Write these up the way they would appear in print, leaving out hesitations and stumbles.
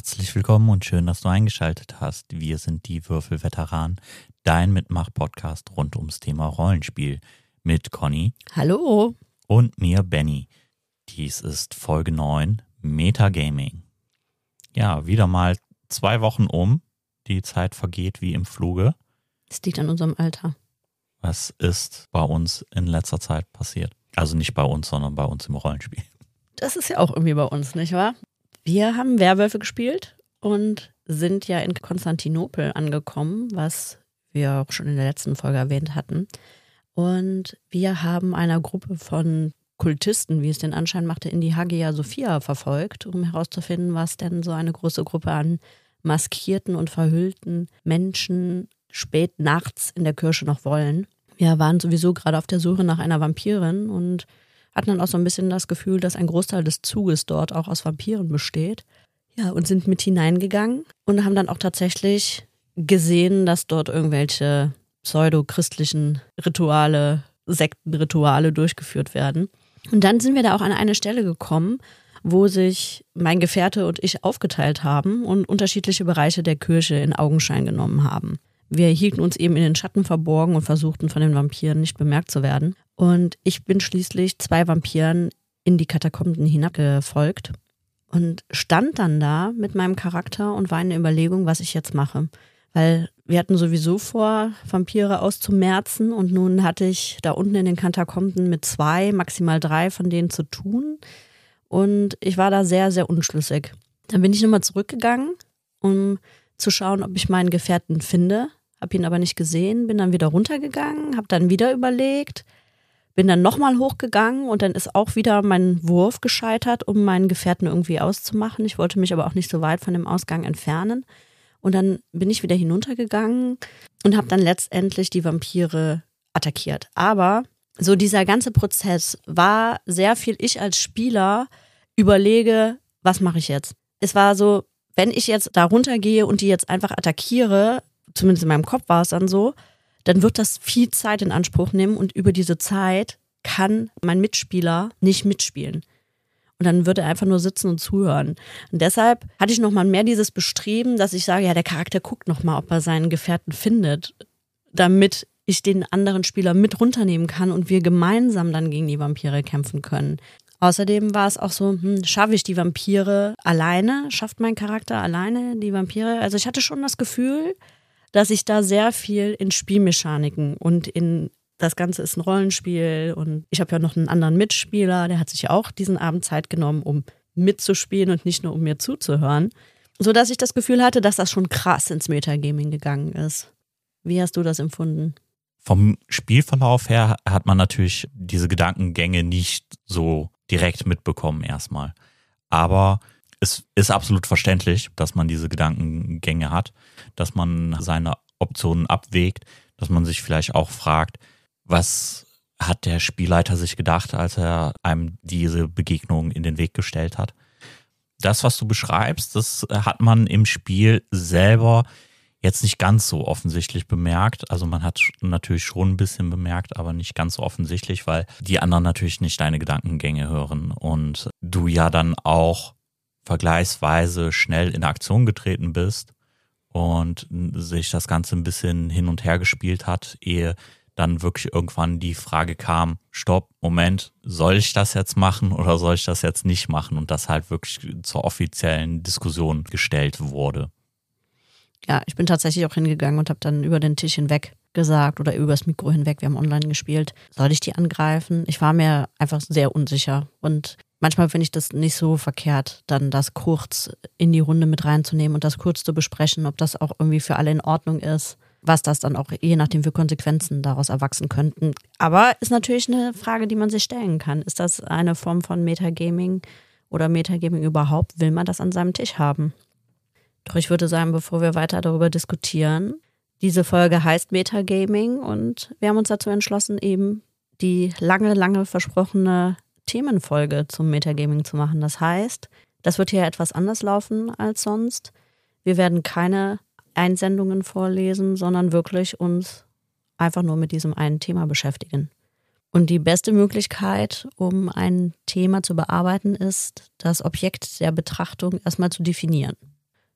Herzlich willkommen und schön, dass du eingeschaltet hast. Wir sind die Würfelveteranen, dein Mitmach-Podcast rund ums Thema Rollenspiel mit Conny. Hallo. Und mir, Benny. Dies ist Folge 9, Metagaming. Ja, wieder mal 2 Wochen um. Die Zeit vergeht wie im Fluge. Das liegt an unserem Alter. Was ist bei uns in letzter Zeit passiert? Also nicht bei uns, sondern bei uns im Rollenspiel. Das ist ja auch irgendwie bei uns, nicht wahr? Wir haben Werwölfe gespielt und sind ja in Konstantinopel angekommen, was wir auch schon in der letzten Folge erwähnt hatten. Und wir haben einer Gruppe von Kultisten, wie es den Anschein machte, in die Hagia Sophia verfolgt, um herauszufinden, was denn so eine große Gruppe an maskierten und verhüllten Menschen spät nachts in der Kirche noch wollen. Wir waren sowieso gerade auf der Suche nach einer Vampirin und hatten dann auch so ein bisschen das Gefühl, dass ein Großteil des Zuges dort auch aus Vampiren besteht. Ja, und sind mit hineingegangen und haben dann auch tatsächlich gesehen, dass dort irgendwelche pseudo-christlichen Rituale, Sektenrituale durchgeführt werden. Und dann sind wir da auch an eine Stelle gekommen, wo sich mein Gefährte und ich aufgeteilt haben und unterschiedliche Bereiche der Kirche in Augenschein genommen haben. Wir hielten uns eben in den Schatten verborgen und versuchten von den Vampiren nicht bemerkt zu werden. Und ich bin schließlich 2 Vampiren in die Katakomben hinabgefolgt und stand dann da mit meinem Charakter und war in der Überlegung, was ich jetzt mache. Weil wir hatten sowieso vor, Vampire auszumerzen und nun hatte ich da unten in den Katakomben mit 2, maximal 3 von denen zu tun. Und ich war da sehr, sehr unschlüssig. Dann bin ich nochmal zurückgegangen, um zu schauen, ob ich meinen Gefährten finde. Habe ihn aber nicht gesehen, bin dann wieder runtergegangen, habe dann wieder überlegt, bin dann nochmal hochgegangen und dann ist auch wieder mein Wurf gescheitert, um meinen Gefährten irgendwie auszumachen. Ich wollte mich aber auch nicht so weit von dem Ausgang entfernen. Und dann bin ich wieder hinuntergegangen und habe dann letztendlich die Vampire attackiert. Aber so dieser ganze Prozess war sehr viel, ich als Spieler überlege, was mache ich jetzt? Es war so, wenn ich jetzt da runtergehe und die jetzt einfach attackiere, zumindest in meinem Kopf war es dann so, dann wird das viel Zeit in Anspruch nehmen und über diese Zeit kann mein Mitspieler nicht mitspielen. Und dann würde er einfach nur sitzen und zuhören. Und deshalb hatte ich nochmal mehr dieses Bestreben, dass ich sage, ja, der Charakter guckt nochmal, ob er seinen Gefährten findet, damit ich den anderen Spieler mit runternehmen kann und wir gemeinsam dann gegen die Vampire kämpfen können. Außerdem war es auch so, schaffe ich die Vampire alleine? Schafft mein Charakter alleine die Vampire? Also ich hatte schon das Gefühl, dass ich da sehr viel in Spielmechaniken und in das Ganze ist ein Rollenspiel und ich habe ja noch einen anderen Mitspieler, der hat sich ja auch diesen Abend Zeit genommen, um mitzuspielen und nicht nur um mir zuzuhören, sodass ich das Gefühl hatte, dass das schon krass ins Metagaming gegangen ist. Wie hast du das empfunden? Vom Spielverlauf her hat man natürlich diese Gedankengänge nicht so direkt mitbekommen erstmal. Aber es ist absolut verständlich, dass man diese Gedankengänge hat, dass man seine Optionen abwägt, dass man sich vielleicht auch fragt, was hat der Spielleiter sich gedacht, als er einem diese Begegnung in den Weg gestellt hat. Das, was du beschreibst, das hat man im Spiel selber jetzt nicht ganz so offensichtlich bemerkt. Also man hat natürlich schon ein bisschen bemerkt, aber nicht ganz so offensichtlich, weil die anderen natürlich nicht deine Gedankengänge hören und du ja dann auch vergleichsweise schnell in Aktion getreten bist und sich das Ganze ein bisschen hin und her gespielt hat, ehe dann wirklich irgendwann die Frage kam, stopp, Moment, soll ich das jetzt machen oder soll ich das jetzt nicht machen? Und das halt wirklich zur offiziellen Diskussion gestellt wurde. Ja, ich bin tatsächlich auch hingegangen und habe dann über den Tisch hinweg gesagt oder übers Mikro hinweg, wir haben online gespielt, soll ich die angreifen? Ich war mir einfach sehr unsicher und manchmal finde ich das nicht so verkehrt, dann das kurz in die Runde mit reinzunehmen und das kurz zu besprechen, ob das auch irgendwie für alle in Ordnung ist, was das dann auch je nachdem für Konsequenzen daraus erwachsen könnten. Aber ist natürlich eine Frage, die man sich stellen kann. Ist das eine Form von Metagaming oder Metagaming überhaupt? Will man das an seinem Tisch haben? Doch ich würde sagen, bevor wir weiter darüber diskutieren, diese Folge heißt Metagaming und wir haben uns dazu entschlossen, eben die lange, lange versprochene Themenfolge zum Metagaming zu machen. Das heißt, das wird hier etwas anders laufen als sonst. Wir werden keine Einsendungen vorlesen, sondern wirklich uns einfach nur mit diesem einen Thema beschäftigen. Und die beste Möglichkeit, um ein Thema zu bearbeiten, ist, das Objekt der Betrachtung erstmal zu definieren.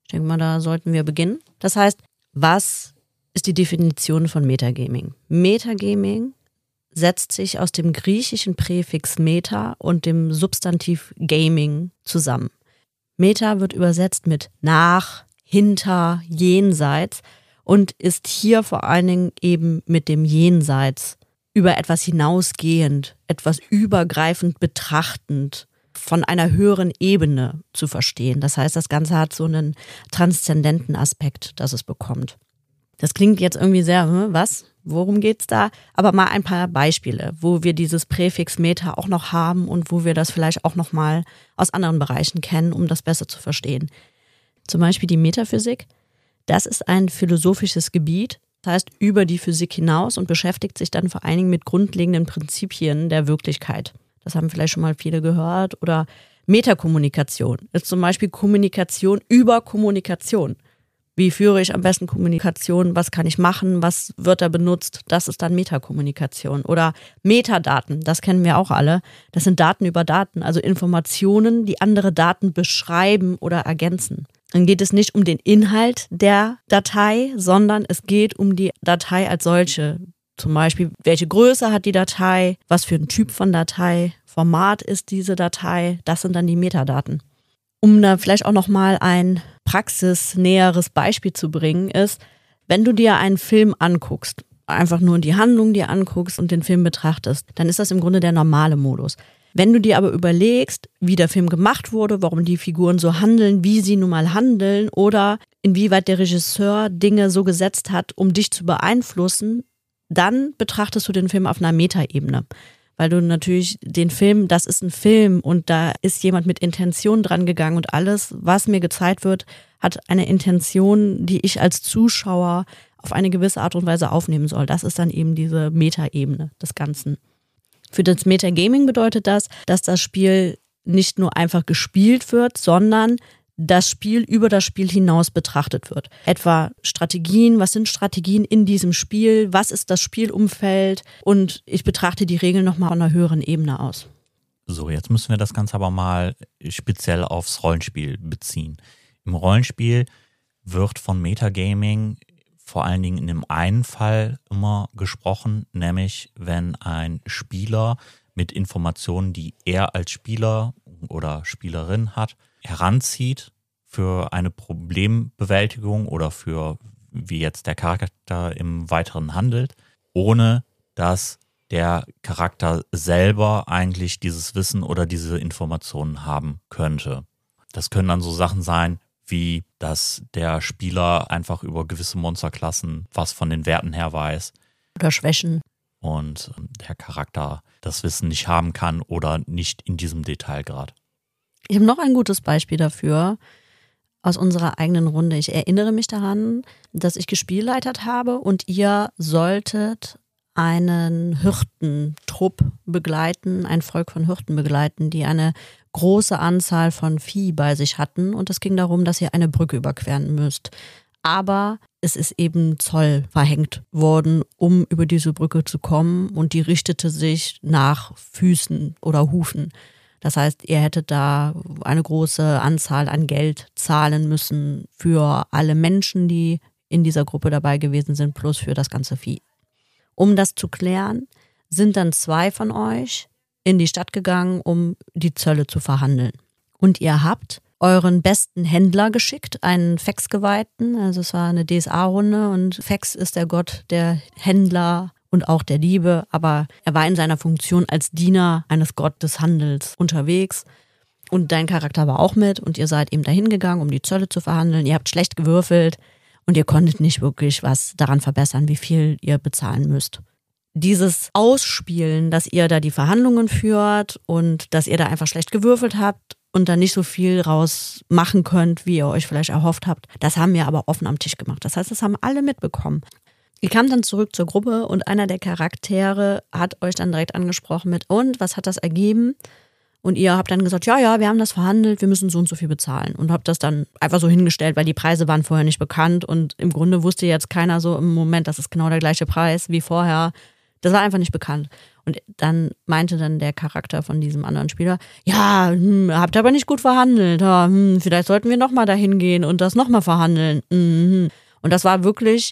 Ich denke mal, da sollten wir beginnen. Das heißt, was ist die Definition von Metagaming? Metagaming setzt sich aus dem griechischen Präfix Meta und dem Substantiv Gaming zusammen. Meta wird übersetzt mit nach, hinter, jenseits und ist hier vor allen Dingen eben mit dem Jenseits über etwas hinausgehend, etwas übergreifend betrachtend, von einer höheren Ebene zu verstehen. Das heißt, das Ganze hat so einen transzendenten Aspekt, dass es bekommt. Das klingt jetzt irgendwie sehr, was? Worum geht's da? Aber mal ein paar Beispiele, wo wir dieses Präfix Meta auch noch haben und wo wir das vielleicht auch noch mal aus anderen Bereichen kennen, um das besser zu verstehen. Zum Beispiel die Metaphysik. Das ist ein philosophisches Gebiet, das heißt über die Physik hinaus und beschäftigt sich dann vor allen Dingen mit grundlegenden Prinzipien der Wirklichkeit. Das haben vielleicht schon mal viele gehört. Oder Metakommunikation ist zum Beispiel Kommunikation über Kommunikation. Wie führe ich am besten Kommunikation? Was kann ich machen? Was wird da benutzt? Das ist dann Metakommunikation. Oder Metadaten, das kennen wir auch alle. Das sind Daten über Daten, also Informationen, die andere Daten beschreiben oder ergänzen. Dann geht es nicht um den Inhalt der Datei, sondern es geht um die Datei als solche. Zum Beispiel, welche Größe hat die Datei? Was für ein Typ von Datei? Format ist diese Datei? Das sind dann die Metadaten. Um da vielleicht auch nochmal ein praxisnäheres Beispiel zu bringen, ist, wenn du dir einen Film anguckst, einfach nur die Handlung dir anguckst und den Film betrachtest, dann ist das im Grunde der normale Modus. Wenn du dir aber überlegst, wie der Film gemacht wurde, warum die Figuren so handeln, wie sie nun mal handeln oder inwieweit der Regisseur Dinge so gesetzt hat, um dich zu beeinflussen, dann betrachtest du den Film auf einer Metaebene. Weil du natürlich den Film, das ist ein Film und da ist jemand mit Intention dran gegangen und alles, was mir gezeigt wird, hat eine Intention, die ich als Zuschauer auf eine gewisse Art und Weise aufnehmen soll. Das ist dann eben diese Metaebene des Ganzen. Für das Metagaming bedeutet das, dass das Spiel nicht nur einfach gespielt wird, sondern das Spiel über das Spiel hinaus betrachtet wird. Etwa Strategien, was sind Strategien in diesem Spiel, was ist das Spielumfeld und ich betrachte die Regeln nochmal von einer höheren Ebene aus. So, jetzt müssen wir das Ganze aber mal speziell aufs Rollenspiel beziehen. Im Rollenspiel wird von Metagaming vor allen Dingen in dem einen Fall immer gesprochen, nämlich wenn ein Spieler mit Informationen, die er als Spieler oder Spielerin hat, heranzieht für eine Problembewältigung oder für wie jetzt der Charakter im Weiteren handelt, ohne dass der Charakter selber eigentlich dieses Wissen oder diese Informationen haben könnte. Das können dann so Sachen sein, wie dass der Spieler einfach über gewisse Monsterklassen was von den Werten her weiß. Oder Schwächen. Und der Charakter das Wissen nicht haben kann oder nicht in diesem Detailgrad. Ich habe noch ein gutes Beispiel dafür aus unserer eigenen Runde. Ich erinnere mich daran, dass ich gespielleitet habe und ihr solltet einen Hirtentrupp begleiten, ein Volk von Hirten begleiten, die eine große Anzahl von Vieh bei sich hatten. Und es ging darum, dass ihr eine Brücke überqueren müsst. Aber es ist eben Zoll verhängt worden, um über diese Brücke zu kommen. Und die richtete sich nach Füßen oder Hufen. Das heißt, ihr hättet da eine große Anzahl an Geld zahlen müssen für alle Menschen, die in dieser Gruppe dabei gewesen sind, plus für das ganze Vieh. Um das zu klären, sind dann 2 von euch in die Stadt gegangen, um die Zölle zu verhandeln. Und ihr habt euren besten Händler geschickt, einen Fex-Geweihten. Also es war eine DSA-Runde und Fex ist der Gott der Händler und auch der Liebe, aber er war in seiner Funktion als Diener eines Gott des Handels unterwegs und dein Charakter war auch mit und ihr seid eben dahin gegangen, um die Zölle zu verhandeln. Ihr habt schlecht gewürfelt und ihr konntet nicht wirklich was daran verbessern, wie viel ihr bezahlen müsst. Dieses Ausspielen, dass ihr da die Verhandlungen führt und dass ihr da einfach schlecht gewürfelt habt und dann nicht so viel raus machen könnt, wie ihr euch vielleicht erhofft habt, das haben wir aber offen am Tisch gemacht. Das heißt, das haben alle mitbekommen. Ihr kamt dann zurück zur Gruppe und einer der Charaktere hat euch dann direkt angesprochen mit, und was hat das ergeben? Und ihr habt dann gesagt, ja, wir haben das verhandelt, wir müssen so und so viel bezahlen. Und habt das dann einfach so hingestellt, weil die Preise waren vorher nicht bekannt und im Grunde wusste jetzt keiner so im Moment, das ist genau der gleiche Preis wie vorher. Das war einfach nicht bekannt. Und dann meinte dann der Charakter von diesem anderen Spieler, ja, habt ihr aber nicht gut verhandelt. Ja, vielleicht sollten wir nochmal dahin gehen und das nochmal verhandeln. Und das war wirklich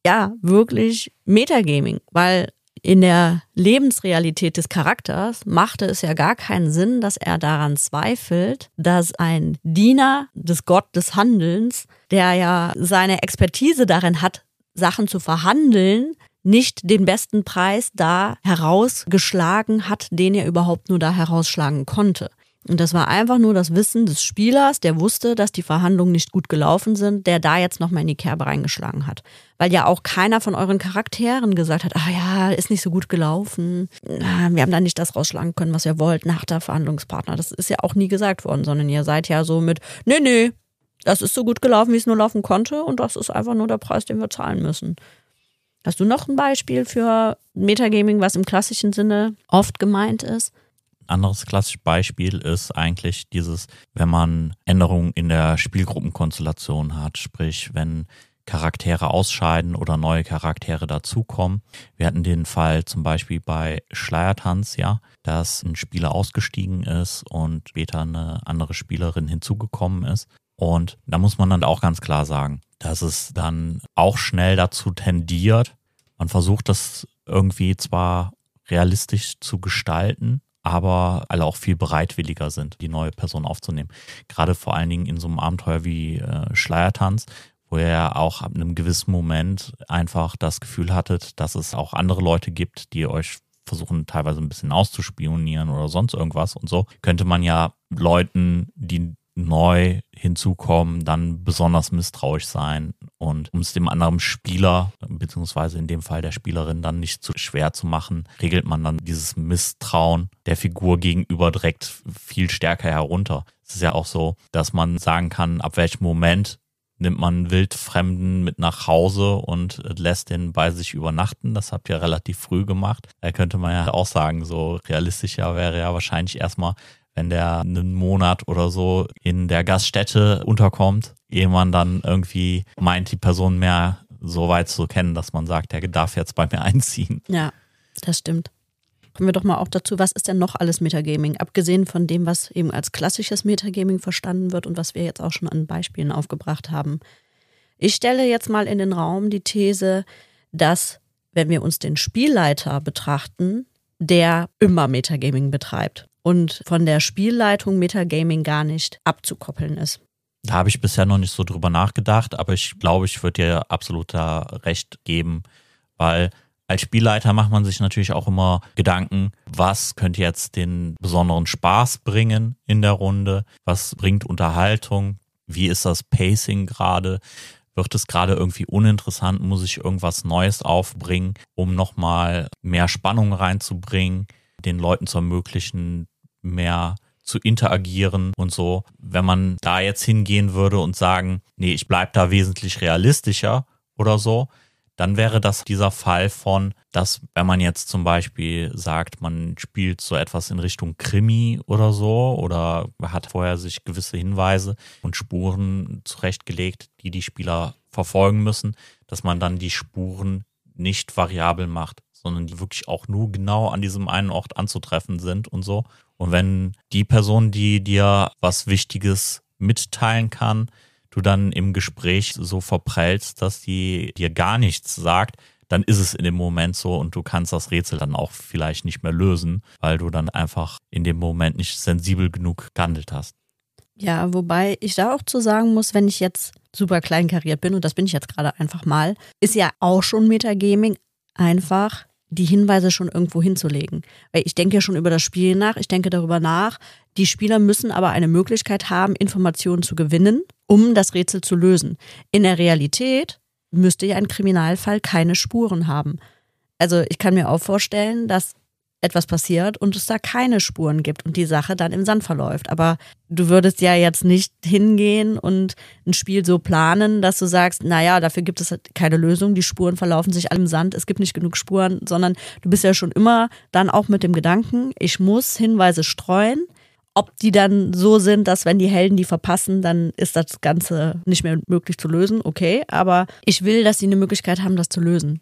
Metagaming, weil in der Lebensrealität des Charakters machte es ja gar keinen Sinn, dass er daran zweifelt, dass ein Diener des Gott des Handelns, der ja seine Expertise darin hat, Sachen zu verhandeln, nicht den besten Preis da herausgeschlagen hat, den er überhaupt nur da herausschlagen konnte. Und das war einfach nur das Wissen des Spielers, der wusste, dass die Verhandlungen nicht gut gelaufen sind, der da jetzt nochmal in die Kerbe reingeschlagen hat. Weil ja auch keiner von euren Charakteren gesagt hat, ist nicht so gut gelaufen. Wir haben da nicht das rausschlagen können, was wir wollten, nach der Verhandlungspartner. Das ist ja auch nie gesagt worden, sondern ihr seid ja so mit, nee, das ist so gut gelaufen, wie es nur laufen konnte und das ist einfach nur der Preis, den wir zahlen müssen. Hast du noch ein Beispiel für Metagaming, was im klassischen Sinne oft gemeint ist? Anderes klassisches Beispiel ist eigentlich dieses, wenn man Änderungen in der Spielgruppenkonstellation hat, sprich, wenn Charaktere ausscheiden oder neue Charaktere dazukommen. Wir hatten den Fall zum Beispiel bei Schleiertanz, dass ein Spieler ausgestiegen ist und später eine andere Spielerin hinzugekommen ist. Und da muss man dann auch ganz klar sagen, dass es dann auch schnell dazu tendiert, man versucht das irgendwie zwar realistisch zu gestalten, aber alle auch viel bereitwilliger sind, die neue Person aufzunehmen. Gerade vor allen Dingen in so einem Abenteuer wie Schleiertanz, wo ihr auch ab einem gewissen Moment einfach das Gefühl hattet, dass es auch andere Leute gibt, die euch versuchen teilweise ein bisschen auszuspionieren oder sonst irgendwas und so, könnte man ja Leuten, die neu hinzukommen, dann besonders misstrauisch sein. Und um es dem anderen Spieler, beziehungsweise in dem Fall der Spielerin, dann nicht zu schwer zu machen, regelt man dann dieses Misstrauen der Figur gegenüber direkt viel stärker herunter. Es ist ja auch so, dass man sagen kann, ab welchem Moment nimmt man einen Wildfremden mit nach Hause und lässt den bei sich übernachten. Das habt ihr relativ früh gemacht. Da könnte man ja auch sagen, so realistischer wäre ja wahrscheinlich erstmal, wenn der einen Monat oder so in der Gaststätte unterkommt, ehe man dann irgendwie meint, die Person mehr so weit zu kennen, dass man sagt, der darf jetzt bei mir einziehen. Ja, das stimmt. Kommen wir doch mal auch dazu, was ist denn noch alles Metagaming? Abgesehen von dem, was eben als klassisches Metagaming verstanden wird und was wir jetzt auch schon an Beispielen aufgebracht haben. Ich stelle jetzt mal in den Raum die These, dass, wenn wir uns den Spielleiter betrachten, der immer Metagaming betreibt und von der Spielleitung Metagaming gar nicht abzukoppeln ist. Da habe ich bisher noch nicht so drüber nachgedacht, aber ich glaube, ich würde dir absolut da recht geben, weil als Spielleiter macht man sich natürlich auch immer Gedanken, was könnte jetzt den besonderen Spaß bringen in der Runde, was bringt Unterhaltung, wie ist das Pacing gerade, wird es gerade irgendwie uninteressant, muss ich irgendwas Neues aufbringen, um nochmal mehr Spannung reinzubringen, den Leuten zu ermöglichen, mehr zu interagieren und so. Wenn man da jetzt hingehen würde und sagen, nee, ich bleibe da wesentlich realistischer oder so, dann wäre das dieser Fall von, dass wenn man jetzt zum Beispiel sagt, man spielt so etwas in Richtung Krimi oder so oder hat vorher sich gewisse Hinweise und Spuren zurechtgelegt, die die Spieler verfolgen müssen, dass man dann die Spuren nicht variabel macht, sondern die wirklich auch nur genau an diesem einen Ort anzutreffen sind und so. Und wenn die Person, die dir was Wichtiges mitteilen kann, du dann im Gespräch so verprellst, dass die dir gar nichts sagt, dann ist es in dem Moment so und du kannst das Rätsel dann auch vielleicht nicht mehr lösen, weil du dann einfach in dem Moment nicht sensibel genug gehandelt hast. Ja, wobei ich da auch zu sagen muss, wenn ich jetzt super kleinkariert bin, und das bin ich jetzt gerade einfach mal, ist ja auch schon Metagaming, einfach die Hinweise schon irgendwo hinzulegen. Weil ich denke ja schon über das Spiel nach, ich denke darüber nach, die Spieler müssen aber eine Möglichkeit haben, Informationen zu gewinnen, um das Rätsel zu lösen. In der Realität müsste ja ein Kriminalfall keine Spuren haben. Also ich kann mir auch vorstellen, dass etwas passiert und es da keine Spuren gibt und die Sache dann im Sand verläuft. Aber du würdest ja jetzt nicht hingehen und ein Spiel so planen, dass du sagst, naja, dafür gibt es keine Lösung, die Spuren verlaufen sich alle im Sand, es gibt nicht genug Spuren, sondern du bist ja schon immer dann auch mit dem Gedanken, ich muss Hinweise streuen. Ob die dann so sind, dass wenn die Helden die verpassen, dann ist das Ganze nicht mehr möglich zu lösen, okay. Aber ich will, dass sie eine Möglichkeit haben, das zu lösen.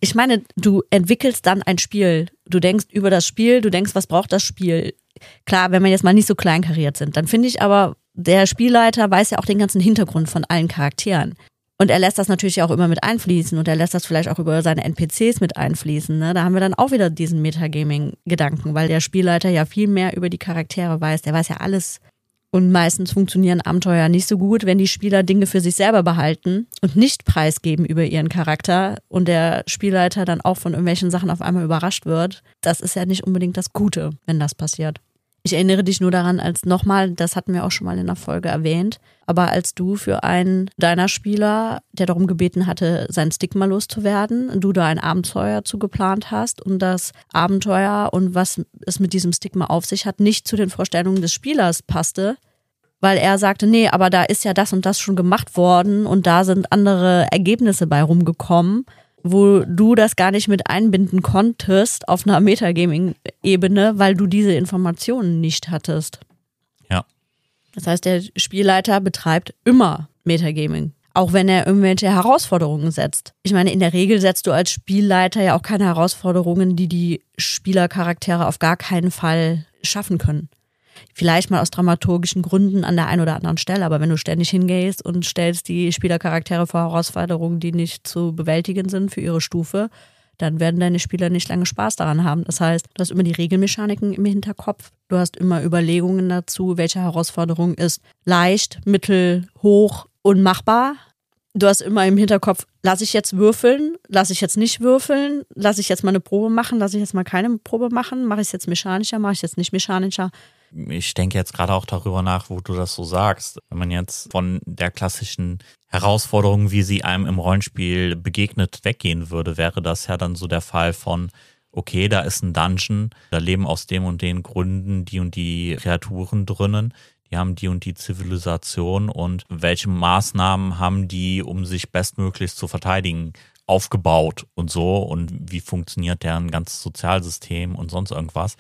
Ich meine, du entwickelst dann ein Spiel. Du denkst über das Spiel, du denkst, was braucht das Spiel? Klar, wenn wir jetzt mal nicht so kleinkariert sind, dann finde ich aber, der Spielleiter weiß ja auch den ganzen Hintergrund von allen Charakteren. Und er lässt das natürlich auch immer mit einfließen und er lässt das vielleicht auch über seine NPCs mit einfließen. Ne? Da haben wir dann auch wieder diesen Metagaming-Gedanken, weil der Spielleiter ja viel mehr über die Charaktere weiß. Der weiß ja alles. Und meistens funktionieren Abenteuer nicht so gut, wenn die Spieler Dinge für sich selber behalten und nicht preisgeben über ihren Charakter und der Spielleiter dann auch von irgendwelchen Sachen auf einmal überrascht wird. Das ist ja nicht unbedingt das Gute, wenn das passiert. Ich erinnere dich nur daran, als nochmal, das hatten wir auch schon mal in der Folge erwähnt, aber als du für einen deiner Spieler, der darum gebeten hatte, sein Stigma loszuwerden, du da ein Abenteuer zugeplant hast und das Abenteuer und was es mit diesem Stigma auf sich hat, nicht zu den Vorstellungen des Spielers passte, weil er sagte, nee, aber da ist ja das und das schon gemacht worden und da sind andere Ergebnisse bei rumgekommen, wo du das gar nicht mit einbinden konntest auf einer Metagaming-Ebene, weil du diese Informationen nicht hattest. Ja. Das heißt, der Spielleiter betreibt immer Metagaming, auch wenn er irgendwelche Herausforderungen setzt. Ich meine, in der Regel setzt du als Spielleiter ja auch keine Herausforderungen, die die Spielercharaktere auf gar keinen Fall schaffen können. Vielleicht mal aus dramaturgischen Gründen an der einen oder anderen Stelle, aber wenn du ständig hingehst und stellst die Spielercharaktere vor Herausforderungen, die nicht zu bewältigen sind für ihre Stufe, dann werden deine Spieler nicht lange Spaß daran haben. Das heißt, du hast immer die Regelmechaniken im Hinterkopf, du hast immer Überlegungen dazu, welche Herausforderung ist leicht, mittel, hoch und machbar. Du hast immer im Hinterkopf, lasse ich jetzt würfeln, lasse ich jetzt nicht würfeln, lasse ich jetzt mal eine Probe machen, lasse ich jetzt mal keine Probe machen, mache ich es jetzt mechanischer, mache ich es jetzt nicht mechanischer. Ich denke jetzt gerade auch darüber nach, wo du das so sagst. Wenn man jetzt von der klassischen Herausforderung, wie sie einem im Rollenspiel begegnet, weggehen würde, wäre das ja dann so der Fall von, okay, da ist ein Dungeon, da leben aus dem und den Gründen die und die Kreaturen drinnen, die haben die und die Zivilisation und welche Maßnahmen haben die, um sich bestmöglichst zu verteidigen, aufgebaut und so und wie funktioniert deren ganzes Sozialsystem und sonst irgendwas.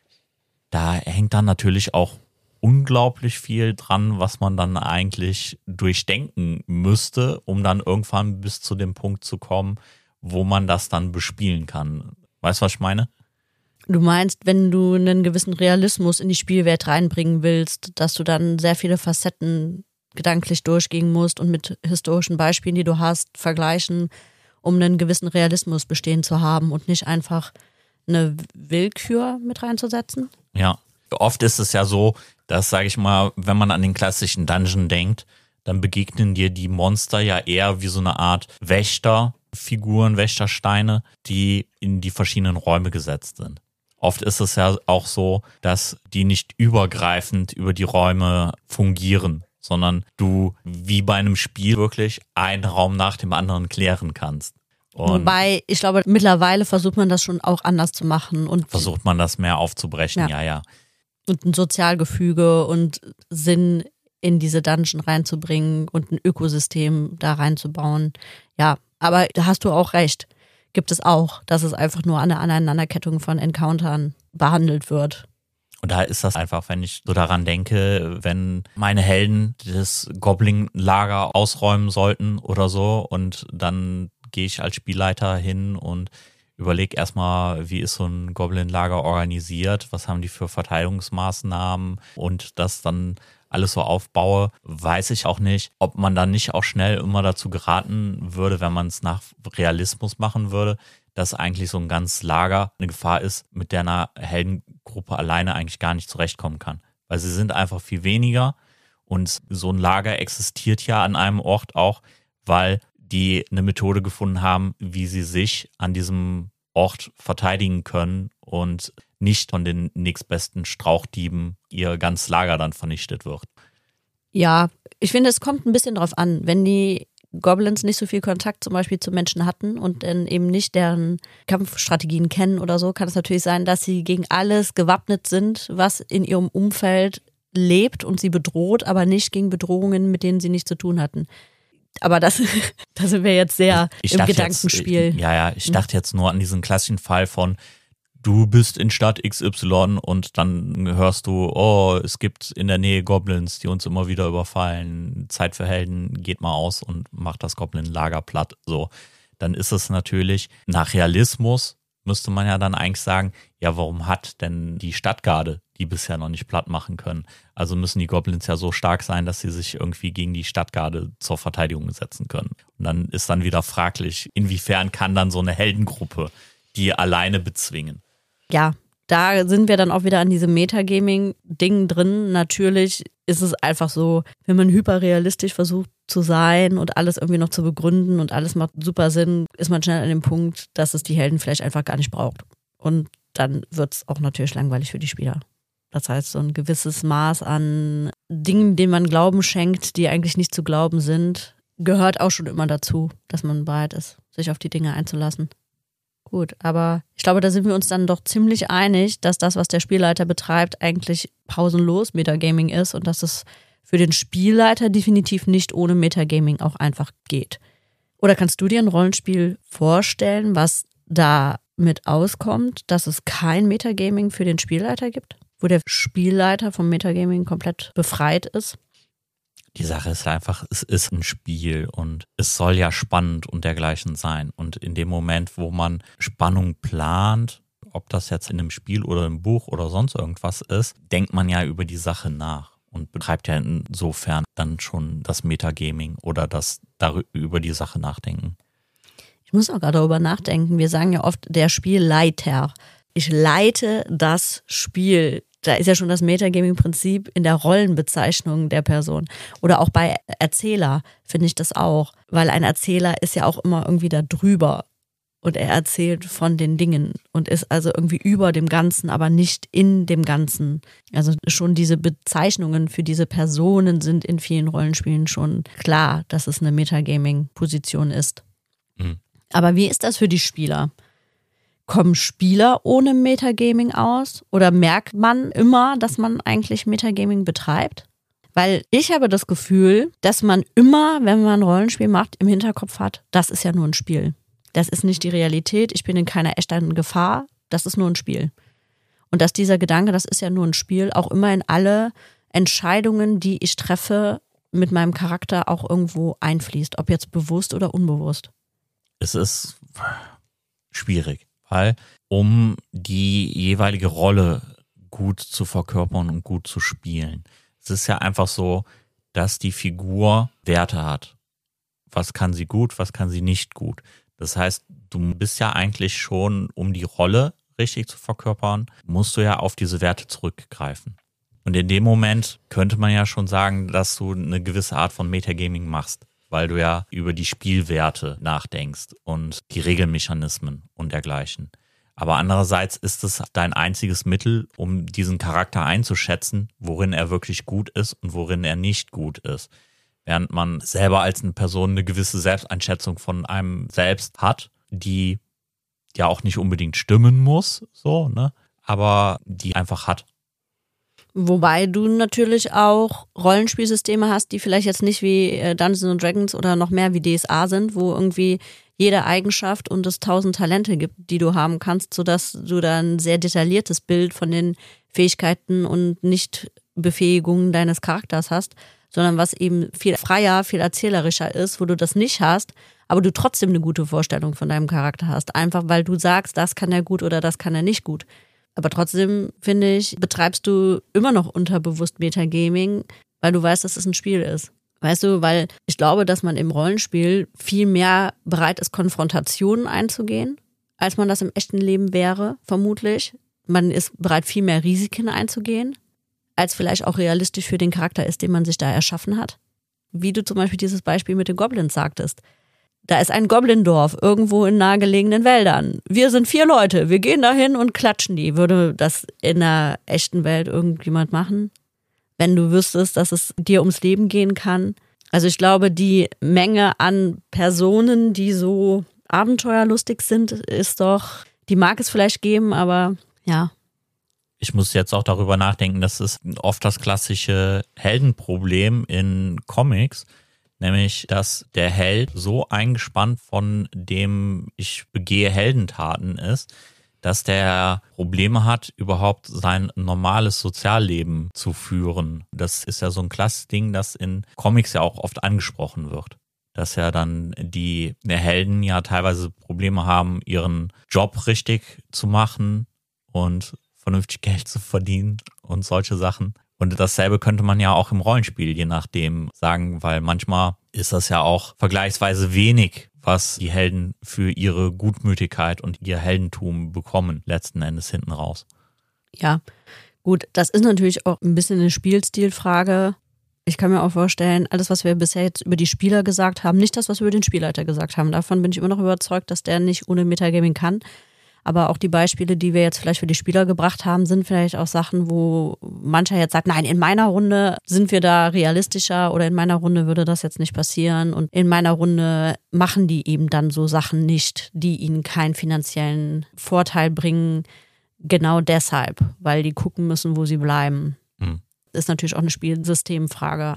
Da hängt dann natürlich auch unglaublich viel dran, was man dann eigentlich durchdenken müsste, um dann irgendwann bis zu dem Punkt zu kommen, wo man das dann bespielen kann. Weißt du, was ich meine? Du meinst, wenn du einen gewissen Realismus in die Spielwelt reinbringen willst, dass du dann sehr viele Facetten gedanklich durchgehen musst und mit historischen Beispielen, die du hast, vergleichen, um einen gewissen Realismus bestehen zu haben und nicht einfach eine Willkür mit reinzusetzen? Ja, oft ist es ja so, dass, sage ich mal, wenn man an den klassischen Dungeon denkt, dann begegnen dir die Monster ja eher wie so eine Art Wächterfiguren, Wächtersteine, die in die verschiedenen Räume gesetzt sind. Oft ist es ja auch so, dass die nicht übergreifend über die Räume fungieren, sondern du wie bei einem Spiel wirklich einen Raum nach dem anderen klären kannst. Und wobei, ich glaube, mittlerweile versucht man das schon auch anders zu machen. Und versucht man das mehr aufzubrechen, ja. Und ein Sozialgefüge und Sinn in diese Dungeon reinzubringen und ein Ökosystem da reinzubauen. Ja, aber da hast du auch recht. Gibt es auch, dass es einfach nur an der Aneinanderkettung von Encountern behandelt wird. Und da ist das einfach, wenn ich so daran denke, wenn meine Helden das Goblin-Lager ausräumen sollten oder so und dann gehe ich als Spielleiter hin und überlege erstmal, wie ist so ein Goblin-Lager organisiert, was haben die für Verteidigungsmaßnahmen und das dann alles so aufbaue, weiß ich auch nicht, ob man dann nicht auch schnell immer dazu geraten würde, wenn man es nach Realismus machen würde, dass eigentlich so ein ganzes Lager eine Gefahr ist, mit der eine Heldengruppe alleine eigentlich gar nicht zurechtkommen kann. Weil sie sind einfach viel weniger und so ein Lager existiert ja an einem Ort auch, weil die eine Methode gefunden haben, wie sie sich an diesem Ort verteidigen können und nicht von den nächstbesten Strauchdieben ihr ganzes Lager dann vernichtet wird. Ja, ich finde, es kommt ein bisschen drauf an. Wenn die Goblins nicht so viel Kontakt zum Beispiel zu Menschen hatten und dann eben nicht deren Kampfstrategien kennen oder so, kann es natürlich sein, dass sie gegen alles gewappnet sind, was in ihrem Umfeld lebt und sie bedroht, aber nicht gegen Bedrohungen, mit denen sie nichts zu tun hatten. Aber da sind wir jetzt sehr im Gedankenspiel. Ich dachte jetzt nur an diesen klassischen Fall von, du bist in Stadt XY und dann hörst du, oh, es gibt in der Nähe Goblins, die uns immer wieder überfallen. Zeit für Helden, geht mal aus und macht das Goblin-Lager platt. So, dann ist es natürlich nach Realismus, müsste man ja dann eigentlich sagen, ja, warum hat denn die Stadtgarde die bisher noch nicht platt machen können? Also müssen die Goblins ja so stark sein, dass sie sich irgendwie gegen die Stadtgarde zur Verteidigung setzen können. Und dann ist dann wieder fraglich, inwiefern kann dann so eine Heldengruppe die alleine bezwingen? Ja, da sind wir dann auch wieder an diesem Metagaming-Ding drin. Natürlich ist es einfach so, wenn man hyperrealistisch versucht zu sein und alles irgendwie noch zu begründen und alles macht super Sinn, ist man schnell an dem Punkt, dass es die Helden vielleicht einfach gar nicht braucht. Und dann wird es auch natürlich langweilig für die Spieler. Das heißt, so ein gewisses Maß an Dingen, denen man Glauben schenkt, die eigentlich nicht zu glauben sind, gehört auch schon immer dazu, dass man bereit ist, sich auf die Dinge einzulassen. Gut, aber ich glaube, da sind wir uns dann doch ziemlich einig, dass das, was der Spielleiter betreibt, eigentlich pausenlos Metagaming ist und dass es für den Spielleiter definitiv nicht ohne Metagaming auch einfach geht. Oder kannst du dir ein Rollenspiel vorstellen, was da mit auskommt, dass es kein Metagaming für den Spielleiter gibt? Wo der Spielleiter vom Metagaming komplett befreit ist? Die Sache ist einfach, es ist ein Spiel und es soll ja spannend und dergleichen sein. Und in dem Moment, wo man Spannung plant, ob das jetzt in einem Spiel oder im Buch oder sonst irgendwas ist, denkt man ja über die Sache nach und betreibt ja insofern dann schon das Metagaming oder das über die Sache nachdenken. Ich muss auch gerade darüber nachdenken. Wir sagen ja oft, der Spielleiter. Ich leite das Spiel. Da ist ja schon das Metagaming-Prinzip in der Rollenbezeichnung der Person. Oder auch bei Erzähler finde ich das auch. Weil ein Erzähler ist ja auch immer irgendwie da drüber. Und er erzählt von den Dingen und ist also irgendwie über dem Ganzen, aber nicht in dem Ganzen. Also schon diese Bezeichnungen für diese Personen sind in vielen Rollenspielen schon klar, dass es eine Metagaming-Position ist. Mhm. Aber wie ist das für die Spieler? Kommen Spieler ohne Metagaming aus? Oder merkt man immer, dass man eigentlich Metagaming betreibt? Weil ich habe das Gefühl, dass man immer, wenn man ein Rollenspiel macht, im Hinterkopf hat, das ist ja nur ein Spiel. Das ist nicht die Realität, ich bin in keiner echten Gefahr, das ist nur ein Spiel. Und dass dieser Gedanke, das ist ja nur ein Spiel, auch immer in alle Entscheidungen, die ich treffe, mit meinem Charakter auch irgendwo einfließt, ob jetzt bewusst oder unbewusst. Es ist schwierig. Weil um die jeweilige Rolle gut zu verkörpern und gut zu spielen. Es ist ja einfach so, dass die Figur Werte hat. Was kann sie gut, was kann sie nicht gut. Das heißt, du bist ja eigentlich schon, um die Rolle richtig zu verkörpern, musst du ja auf diese Werte zurückgreifen. Und in dem Moment könnte man ja schon sagen, dass du eine gewisse Art von Metagaming machst, weil du ja über die Spielwerte nachdenkst und die Regelmechanismen und dergleichen. Aber andererseits ist es dein einziges Mittel, um diesen Charakter einzuschätzen, worin er wirklich gut ist und worin er nicht gut ist. Während man selber als eine Person eine gewisse Selbsteinschätzung von einem selbst hat, die ja auch nicht unbedingt stimmen muss, so, ne? Aber die einfach hat. Wobei du natürlich auch Rollenspielsysteme hast, die vielleicht jetzt nicht wie Dungeons & Dragons oder noch mehr wie DSA sind, wo irgendwie jede Eigenschaft und es 1000 Talente gibt, die du haben kannst, sodass du dann ein sehr detailliertes Bild von den Fähigkeiten und Nichtbefähigungen deines Charakters hast, sondern was eben viel freier, viel erzählerischer ist, wo du das nicht hast, aber du trotzdem eine gute Vorstellung von deinem Charakter hast. Einfach weil du sagst, das kann er gut oder das kann er nicht gut. Aber trotzdem, finde ich, betreibst du immer noch unterbewusst Metagaming, weil du weißt, dass es ein Spiel ist. Weißt du, weil ich glaube, dass man im Rollenspiel viel mehr bereit ist, Konfrontationen einzugehen, als man das im echten Leben wäre, vermutlich. Man ist bereit, viel mehr Risiken einzugehen, als vielleicht auch realistisch für den Charakter ist, den man sich da erschaffen hat. Wie du zum Beispiel dieses Beispiel mit den Goblins sagtest. Da ist ein Goblindorf irgendwo in nahegelegenen Wäldern. Wir sind 4 Leute, wir gehen dahin und klatschen die. Würde das in der echten Welt irgendjemand machen? Wenn du wüsstest, dass es dir ums Leben gehen kann? Also ich glaube, die Menge an Personen, die so abenteuerlustig sind, ist doch, die mag es vielleicht geben, aber ja. Ich muss jetzt auch darüber nachdenken, das ist oft das klassische Heldenproblem in Comics, nämlich, dass der Held so eingespannt von dem ich begehe Heldentaten ist, dass der Probleme hat, überhaupt sein normales Sozialleben zu führen. Das ist ja so ein klassisches Ding, das in Comics ja auch oft angesprochen wird. dass ja dann die Helden ja teilweise Probleme haben, ihren Job richtig zu machen und vernünftig Geld zu verdienen und solche Sachen. Und dasselbe könnte man ja auch im Rollenspiel je nachdem sagen, weil manchmal ist das ja auch vergleichsweise wenig, was die Helden für ihre Gutmütigkeit und ihr Heldentum bekommen, letzten Endes hinten raus. Ja, gut, das ist natürlich auch ein bisschen eine Spielstilfrage. Ich kann mir auch vorstellen, alles, was wir bisher jetzt über die Spieler gesagt haben, nicht das, was wir über den Spielleiter gesagt haben. Davon bin ich immer noch überzeugt, dass der nicht ohne Metagaming kann. Aber auch die Beispiele, die wir jetzt vielleicht für die Spieler gebracht haben, sind vielleicht auch Sachen, wo mancher jetzt sagt, nein, in meiner Runde sind wir da realistischer oder in meiner Runde würde das jetzt nicht passieren. Und in meiner Runde machen die eben dann so Sachen nicht, die ihnen keinen finanziellen Vorteil bringen. Genau deshalb, weil die gucken müssen, wo sie bleiben. Ist natürlich auch eine Spielsystemfrage.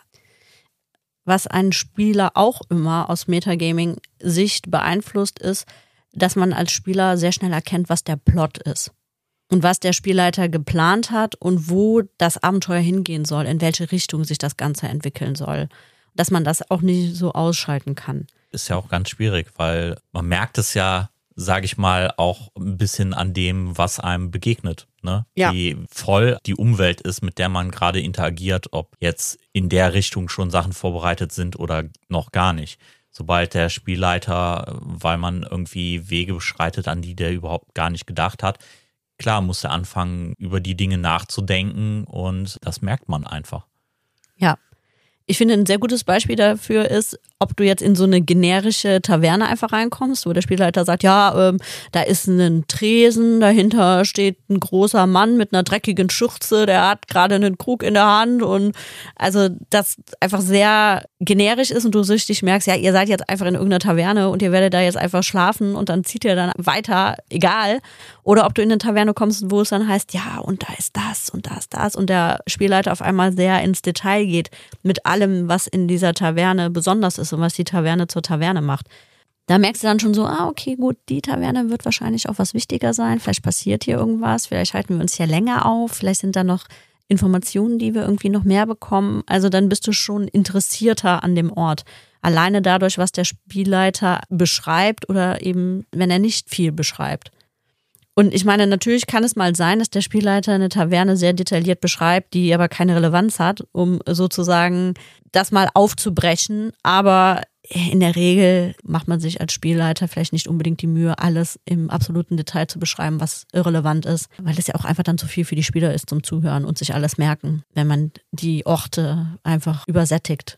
Was einen Spieler auch immer aus Metagaming-Sicht beeinflusst, ist, dass man als Spieler sehr schnell erkennt, was der Plot ist und was der Spielleiter geplant hat und wo das Abenteuer hingehen soll, in welche Richtung sich das Ganze entwickeln soll. Dass man das auch nicht so ausschalten kann. Ist ja auch ganz schwierig, weil man merkt es ja, sage ich mal, auch ein bisschen an dem, was einem begegnet. Ne? Ja. Wie voll die Umwelt ist, mit der man gerade interagiert, ob jetzt in der Richtung schon Sachen vorbereitet sind oder noch gar nicht. Sobald der Spielleiter, weil man irgendwie Wege beschreitet, an die der überhaupt gar nicht gedacht hat, klar muss er anfangen, über die Dinge nachzudenken und das merkt man einfach. Ja. Ich finde, ein sehr gutes Beispiel dafür ist, ob du jetzt in so eine generische Taverne einfach reinkommst, wo der Spielleiter sagt, ja, da ist ein Tresen, dahinter steht ein großer Mann mit einer dreckigen Schürze, der hat gerade einen Krug in der Hand und also das einfach sehr generisch ist und du süchtig merkst, ja, ihr seid jetzt einfach in irgendeiner Taverne und ihr werdet da jetzt einfach schlafen und dann zieht ihr dann weiter, egal. Oder ob du in eine Taverne kommst, wo es dann heißt, ja, und da ist das und da ist das und der Spielleiter auf einmal sehr ins Detail geht mit allem, was in dieser Taverne besonders ist und was die Taverne zur Taverne macht. Da merkst du dann schon so, okay, gut, die Taverne wird wahrscheinlich auch was wichtiger sein. Vielleicht passiert hier irgendwas, vielleicht halten wir uns hier länger auf, vielleicht sind da noch Informationen, die wir irgendwie noch mehr bekommen. Also dann bist du schon interessierter an dem Ort. Alleine dadurch, was der Spielleiter beschreibt oder eben, wenn er nicht viel beschreibt. Und ich meine, natürlich kann es mal sein, dass der Spielleiter eine Taverne sehr detailliert beschreibt, die aber keine Relevanz hat, um sozusagen das mal aufzubrechen. Aber in der Regel macht man sich als Spielleiter vielleicht nicht unbedingt die Mühe, alles im absoluten Detail zu beschreiben, was irrelevant ist, weil es ja auch einfach dann zu viel für die Spieler ist zum Zuhören und sich alles merken, wenn man die Orte einfach übersättigt.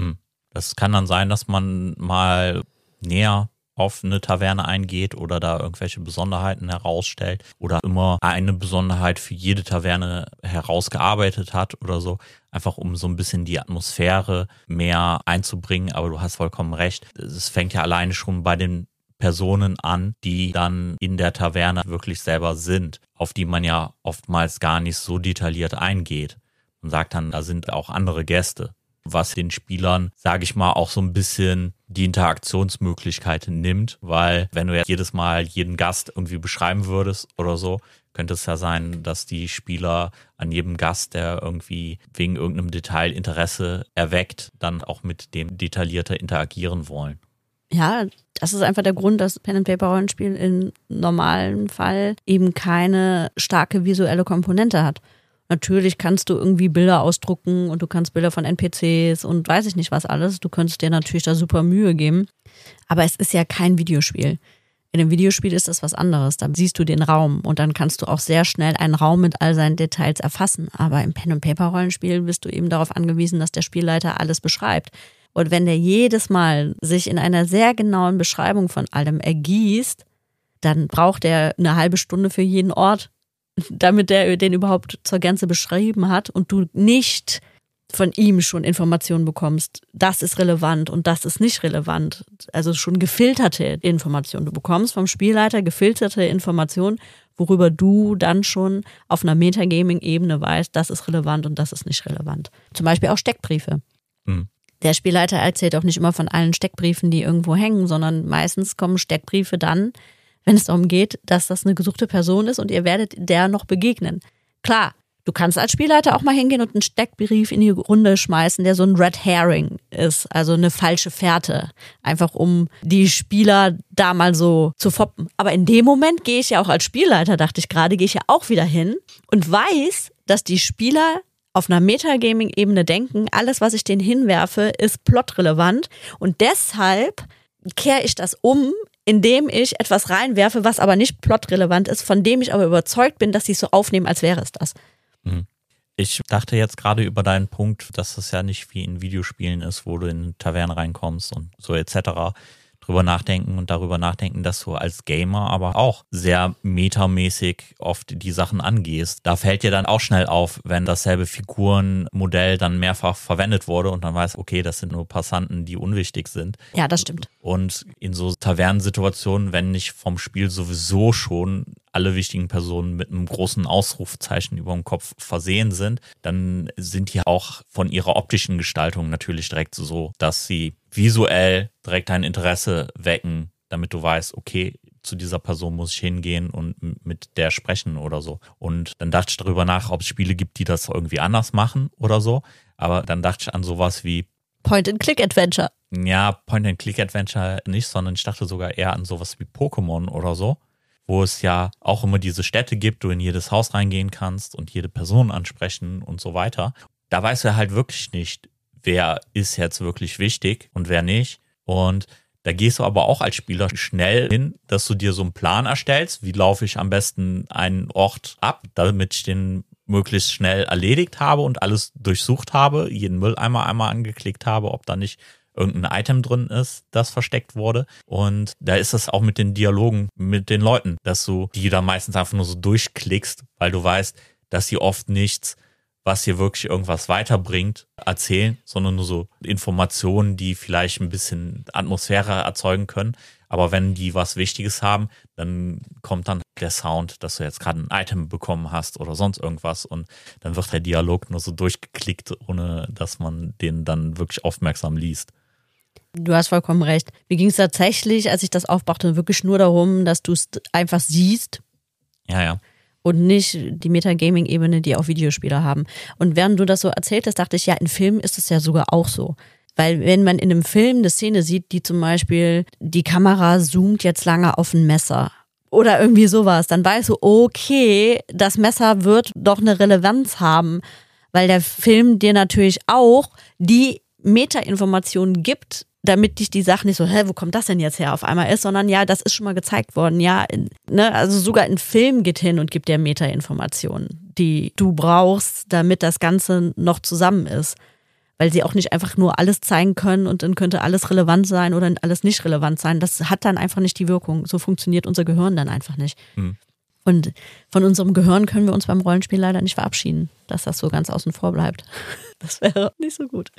Das kann dann sein, dass man mal näher auf eine Taverne eingeht oder da irgendwelche Besonderheiten herausstellt oder immer eine Besonderheit für jede Taverne herausgearbeitet hat oder so, einfach um so ein bisschen die Atmosphäre mehr einzubringen. Aber du hast vollkommen recht, es fängt ja alleine schon bei den Personen an, die dann in der Taverne wirklich selber sind, auf die man ja oftmals gar nicht so detailliert eingeht. Man sagt dann, da sind auch andere Gäste, was den Spielern, sage ich mal, auch so ein bisschen die Interaktionsmöglichkeiten nimmt, weil wenn du jetzt jedes Mal jeden Gast irgendwie beschreiben würdest oder so, könnte es ja sein, dass die Spieler an jedem Gast, der irgendwie wegen irgendeinem Detail Interesse erweckt, dann auch mit dem detaillierter interagieren wollen. Ja, das ist einfach der Grund, dass Pen-and-Paper-Rollenspiel im normalen Fall eben keine starke visuelle Komponente hat. Natürlich kannst du irgendwie Bilder ausdrucken und du kannst Bilder von NPCs und weiß ich nicht was alles. Du könntest dir natürlich da super Mühe geben. Aber es ist ja kein Videospiel. In einem Videospiel ist das was anderes. Da siehst du den Raum und dann kannst du auch sehr schnell einen Raum mit all seinen Details erfassen. Aber im Pen-and-Paper-Rollenspiel bist du eben darauf angewiesen, dass der Spielleiter alles beschreibt. Und wenn der jedes Mal sich in einer sehr genauen Beschreibung von allem ergießt, dann braucht er eine halbe Stunde für jeden Ort, damit der den überhaupt zur Gänze beschrieben hat und du nicht von ihm schon Informationen bekommst, das ist relevant und das ist nicht relevant. Also schon gefilterte Informationen. Du bekommst vom Spielleiter gefilterte Informationen, worüber du dann schon auf einer Metagaming-Ebene weißt, das ist relevant und das ist nicht relevant. Zum Beispiel auch Steckbriefe. Der Spielleiter erzählt auch nicht immer von allen Steckbriefen, die irgendwo hängen, sondern meistens kommen Steckbriefe dann, wenn es darum geht, dass das eine gesuchte Person ist und ihr werdet der noch begegnen. Klar, Du kannst als Spielleiter auch mal hingehen und einen Steckbrief in die Runde schmeißen, der so ein Red Herring ist, also eine falsche Fährte. Einfach um die Spieler da mal so zu foppen. Aber in dem Moment gehe ich ja auch als Spielleiter, dachte ich gerade, gehe ich ja auch wieder hin und weiß, dass die Spieler auf einer Metagaming-Ebene denken, alles, was ich denen hinwerfe, ist plotrelevant. Und deshalb kehre ich das um, indem ich etwas reinwerfe, was aber nicht plotrelevant ist, von dem ich aber überzeugt bin, dass sie es so aufnehmen, als wäre es das. Ich dachte jetzt gerade über deinen Punkt, dass es ja nicht wie in Videospielen ist, wo du in eine Taverne reinkommst und so etc. drüber nachdenken und darüber nachdenken, dass du als Gamer aber auch sehr metamäßig oft die Sachen angehst. Da fällt dir dann auch schnell auf, wenn dasselbe Figurenmodell dann mehrfach verwendet wurde und dann weißt, okay, das sind nur Passanten, die unwichtig sind. Ja, das stimmt. Und in so Tavernensituationen, wenn nicht vom Spiel sowieso schon alle wichtigen Personen mit einem großen Ausrufzeichen über dem Kopf versehen sind, dann sind die auch von ihrer optischen Gestaltung natürlich direkt so, dass sie visuell direkt dein Interesse wecken, damit du weißt, okay, zu dieser Person muss ich hingehen und mit der sprechen oder so. Und dann dachte ich darüber nach, ob es Spiele gibt, die das irgendwie anders machen oder so. Aber dann dachte ich an sowas wie Point-and-Click-Adventure. Ja, Point-and-Click-Adventure nicht, sondern ich dachte sogar eher an sowas wie Pokémon oder so, wo es ja auch immer diese Städte gibt, du in jedes Haus reingehen kannst und jede Person ansprechen und so weiter. Da weißt du halt wirklich nicht, wer ist jetzt wirklich wichtig und wer nicht. Und da gehst du aber auch als Spieler schnell hin, dass du dir so einen Plan erstellst, wie laufe ich am besten einen Ort ab, damit ich den möglichst schnell erledigt habe und alles durchsucht habe, jeden Mülleimer einmal angeklickt habe, ob da nicht irgendein Item drin ist, das versteckt wurde. Und da ist es auch mit den Dialogen mit den Leuten, dass du die da meistens einfach nur so durchklickst, weil du weißt, dass sie oft nichts, was hier wirklich irgendwas weiterbringt, erzählen, sondern nur so Informationen, die vielleicht ein bisschen Atmosphäre erzeugen können. Aber wenn die was Wichtiges haben, dann kommt dann der Sound, dass du jetzt gerade ein Item bekommen hast oder sonst irgendwas und dann wird der Dialog nur so durchgeklickt, ohne dass man den dann wirklich aufmerksam liest. Du hast vollkommen recht. Mir ging es tatsächlich, als ich das aufbrachte, wirklich nur darum, dass du es einfach siehst. Ja. Und nicht die Metagaming-Ebene, die auch Videospiele haben. Und während du das so erzählt hast, dachte ich, ja, in Filmen ist es ja sogar auch so. Weil wenn man in einem Film eine Szene sieht, die zum Beispiel, die Kamera zoomt jetzt lange auf ein Messer oder irgendwie sowas, dann weißt du, okay, das Messer wird doch eine Relevanz haben, weil der Film dir natürlich auch die Meta-Informationen gibt, damit dich die Sache nicht so, wo kommt das denn jetzt her auf einmal ist, sondern ja, das ist schon mal gezeigt worden. Ja, ne, also sogar ein Film geht hin und gibt dir Meta-Informationen, die du brauchst, damit das Ganze noch zusammen ist. Weil sie auch nicht einfach nur alles zeigen können und dann könnte alles relevant sein oder alles nicht relevant sein. Das hat dann einfach nicht die Wirkung. So funktioniert unser Gehirn dann einfach nicht. Und von unserem Gehirn können wir uns beim Rollenspiel leider nicht verabschieden, dass das so ganz außen vor bleibt. Das wäre nicht so gut.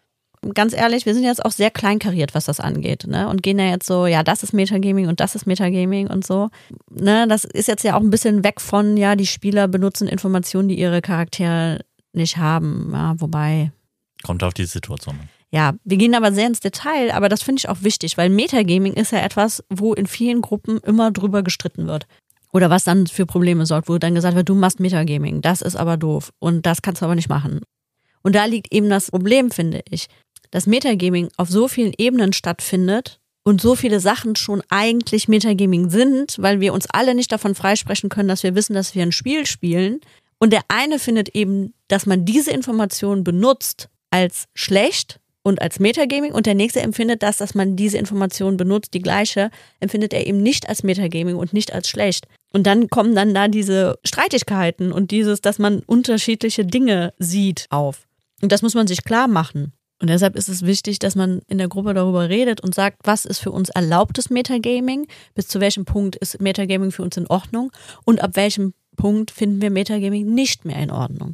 Ganz ehrlich, wir sind jetzt auch sehr kleinkariert, was das angeht, ne? Und gehen ja jetzt so, ja, das ist Metagaming und das ist Metagaming und so. Ne? Das ist jetzt ja auch ein bisschen weg von, ja, die Spieler benutzen Informationen, die ihre Charaktere nicht haben. Ja, wobei. Kommt auf die Situation an. Ja, wir gehen aber sehr ins Detail, aber das finde ich auch wichtig, weil Metagaming ist ja etwas, wo in vielen Gruppen immer drüber gestritten wird. Oder was dann für Probleme sorgt, wo dann gesagt wird, du machst Metagaming, das ist aber doof und das kannst du aber nicht machen. Und da liegt eben das Problem, finde ich, dass Metagaming auf so vielen Ebenen stattfindet und so viele Sachen schon eigentlich Metagaming sind, weil wir uns alle nicht davon freisprechen können, dass wir wissen, dass wir ein Spiel spielen. Und der eine findet eben, dass man diese Informationen benutzt als schlecht und als Metagaming und der nächste empfindet das, dass man diese Informationen benutzt, die gleiche, empfindet er eben nicht als Metagaming und nicht als schlecht. Und dann kommen dann da diese Streitigkeiten und dieses, dass man unterschiedliche Dinge sieht auf. Und das muss man sich klar machen. Und deshalb ist es wichtig, dass man in der Gruppe darüber redet und sagt, was ist für uns erlaubtes Metagaming, bis zu welchem Punkt ist Metagaming für uns in Ordnung und ab welchem Punkt finden wir Metagaming nicht mehr in Ordnung.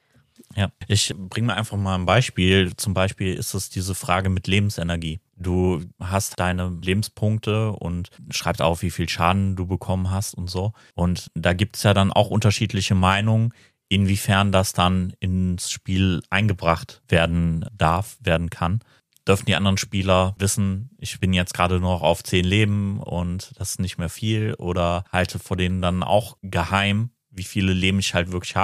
Ja, ich bringe mir einfach mal ein Beispiel. Zum Beispiel ist es diese Frage mit Lebensenergie. Du hast deine Lebenspunkte und schreibst auf, wie viel Schaden du bekommen hast und so. Und da gibt es ja dann auch unterschiedliche Meinungen, inwiefern das dann ins Spiel eingebracht werden darf, werden kann. Dürfen die anderen Spieler wissen, ich bin jetzt gerade nur noch auf 10 Leben und das ist nicht mehr viel, oder halte vor denen dann auch geheim, wie viele Leben ich halt wirklich habe,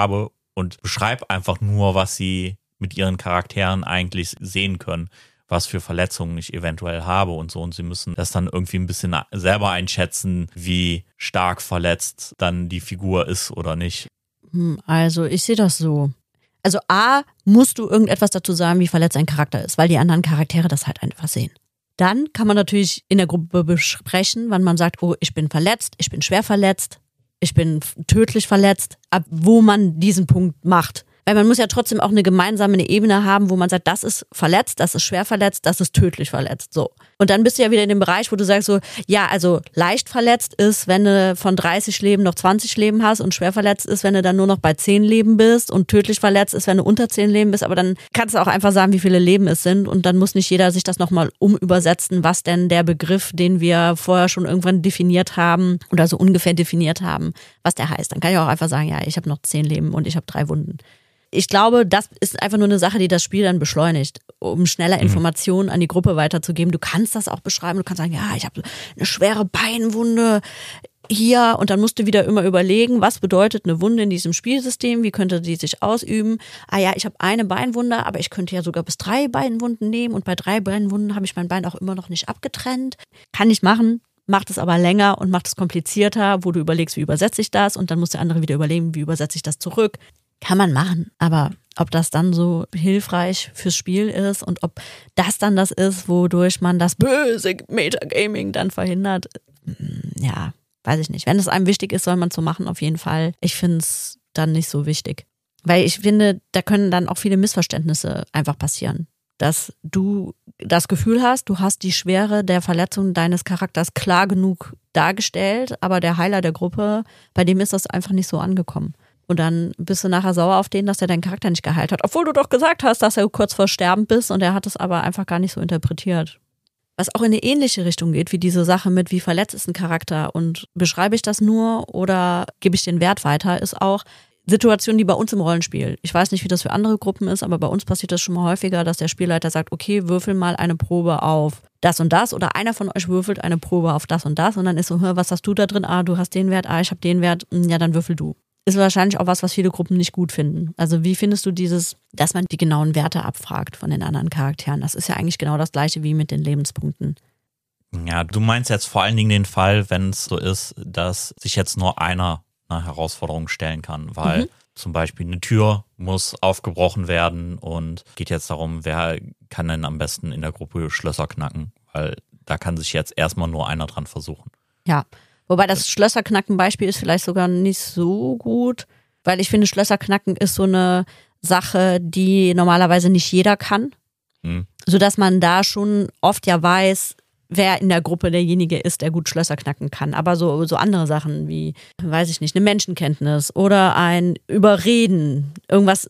und beschreibe einfach nur, was sie mit ihren Charakteren eigentlich sehen können, was für Verletzungen ich eventuell habe und so. Und sie müssen das dann irgendwie ein bisschen selber einschätzen, wie stark verletzt dann die Figur ist oder nicht. Also ich sehe das so. Also A, musst du irgendetwas dazu sagen, wie verletzt ein Charakter ist, weil die anderen Charaktere das halt einfach sehen. Dann kann man natürlich in der Gruppe besprechen, wann man sagt, oh, ich bin verletzt, ich bin schwer verletzt, ich bin tödlich verletzt, ab wo man diesen Punkt macht. Weil man muss ja trotzdem auch eine gemeinsame Ebene haben, wo man sagt, das ist verletzt, das ist schwer verletzt, das ist tödlich verletzt. So. Und dann bist du ja wieder in dem Bereich, wo du sagst so, ja, also leicht verletzt ist, wenn du von 30 Leben noch 20 Leben hast und schwer verletzt ist, wenn du dann nur noch bei 10 Leben bist und tödlich verletzt ist, wenn du unter 10 Leben bist. Aber dann kannst du auch einfach sagen, wie viele Leben es sind und dann muss nicht jeder sich das nochmal umübersetzen, was denn der Begriff, den wir vorher schon irgendwann definiert haben oder so ungefähr definiert haben, was der heißt. Dann kann ich auch einfach sagen, ja, ich habe noch 10 Leben und ich habe 3 Wunden. Ich glaube, das ist einfach nur eine Sache, die das Spiel dann beschleunigt, um schneller Informationen an die Gruppe weiterzugeben. Du kannst das auch beschreiben, du kannst sagen, ja, ich habe eine schwere Beinwunde hier und dann musst du wieder immer überlegen, was bedeutet eine Wunde in diesem Spielsystem, wie könnte die sich ausüben. Ah ja, ich habe eine Beinwunde, aber ich könnte ja sogar bis 3 Beinwunden nehmen und bei 3 Beinwunden habe ich mein Bein auch immer noch nicht abgetrennt. Kann ich machen. Macht es aber länger und macht es komplizierter, wo du überlegst, wie übersetze ich das und dann muss der andere wieder überlegen, wie übersetze ich das zurück. Kann man machen, aber ob das dann so hilfreich fürs Spiel ist und ob das dann das ist, wodurch man das böse Metagaming dann verhindert, ja, weiß ich nicht. Wenn es einem wichtig ist, soll man es so machen, auf jeden Fall. Ich finde es dann nicht so wichtig. Weil ich finde, da können dann auch viele Missverständnisse einfach passieren. Dass du das Gefühl hast, du hast die Schwere der Verletzung deines Charakters klar genug dargestellt, aber der Heiler der Gruppe, bei dem ist das einfach nicht so angekommen. Und dann bist du nachher sauer auf den, dass er deinen Charakter nicht geheilt hat. Obwohl du doch gesagt hast, dass er kurz vor Sterben bist und er hat es aber einfach gar nicht so interpretiert. Was auch in eine ähnliche Richtung geht, wie diese Sache mit, wie verletzt ist ein Charakter und beschreibe ich das nur oder gebe ich den Wert weiter, ist auch Situationen, die bei uns im Rollenspiel. Ich weiß nicht, wie das für andere Gruppen ist, aber bei uns passiert das schon mal häufiger, dass der Spielleiter sagt, okay, würfel mal eine Probe auf das und das oder einer von euch würfelt eine Probe auf das und dann ist so, was hast du da drin? Ah, du hast den Wert, ich habe den Wert, ja, dann würfel du. Ist wahrscheinlich auch was viele Gruppen nicht gut finden. Also wie findest du dieses, dass man die genauen Werte abfragt von den anderen Charakteren? Das ist ja eigentlich genau das Gleiche wie mit den Lebenspunkten. Ja, du meinst jetzt vor allen Dingen den Fall, wenn es so ist, dass sich jetzt nur einer eine Herausforderung stellen kann, weil zum Beispiel eine Tür muss aufgebrochen werden und geht jetzt darum, wer kann denn am besten in der Gruppe Schlösser knacken, weil da kann sich jetzt erstmal nur einer dran versuchen. Ja. Wobei das Schlösserknacken-Beispiel ist vielleicht sogar nicht so gut, weil ich finde, Schlösserknacken ist so eine Sache, die normalerweise nicht jeder kann. Sodass man da schon oft ja weiß, wer in der Gruppe derjenige ist, der gut Schlösser knacken kann. Aber so andere Sachen wie, weiß ich nicht, eine Menschenkenntnis oder ein Überreden, irgendwas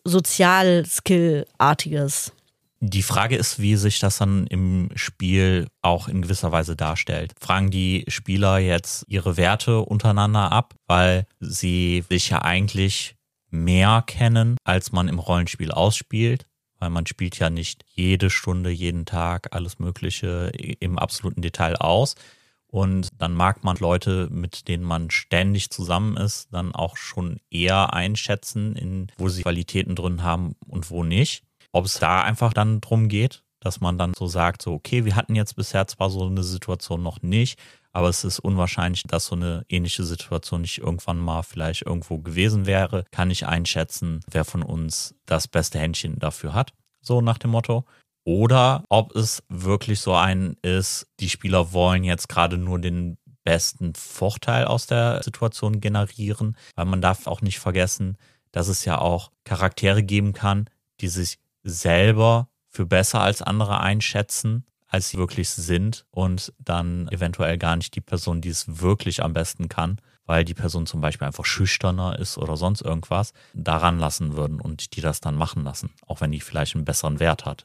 Sozial-Skill-artiges. Die Frage ist, wie sich das dann im Spiel auch in gewisser Weise darstellt. Fragen die Spieler jetzt ihre Werte untereinander ab, weil sie sich ja eigentlich mehr kennen, als man im Rollenspiel ausspielt, weil man spielt ja nicht jede Stunde, jeden Tag alles Mögliche im absoluten Detail aus. Und dann mag man Leute, mit denen man ständig zusammen ist, dann auch schon eher einschätzen, wo sie Qualitäten drin haben und wo nicht. Ob es da einfach dann drum geht, dass man dann so sagt, so okay, wir hatten jetzt bisher zwar so eine Situation noch nicht, aber es ist unwahrscheinlich, dass so eine ähnliche Situation nicht irgendwann mal vielleicht irgendwo gewesen wäre. Kann ich einschätzen, wer von uns das beste Händchen dafür hat, so nach dem Motto. Oder ob es wirklich so ein ist, die Spieler wollen jetzt gerade nur den besten Vorteil aus der Situation generieren, weil man darf auch nicht vergessen, dass es ja auch Charaktere geben kann, die sich selber für besser als andere einschätzen, als sie wirklich sind und dann eventuell gar nicht die Person, die es wirklich am besten kann, weil die Person zum Beispiel einfach schüchterner ist oder sonst irgendwas, daran lassen würden und die das dann machen lassen, auch wenn die vielleicht einen besseren Wert hat.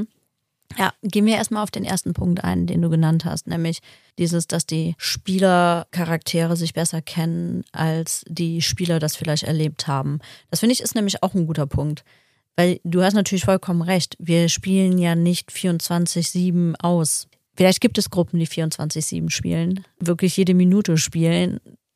Ja, gehen wir erstmal auf den ersten Punkt ein, den du genannt hast, nämlich dieses, dass die Spielercharaktere sich besser kennen, als die Spieler das vielleicht erlebt haben. Das finde ich ist nämlich auch ein guter Punkt. Weil du hast natürlich vollkommen recht, wir spielen ja nicht 24/7 aus. Vielleicht gibt es Gruppen, die 24/7 spielen, wirklich jede Minute spielen.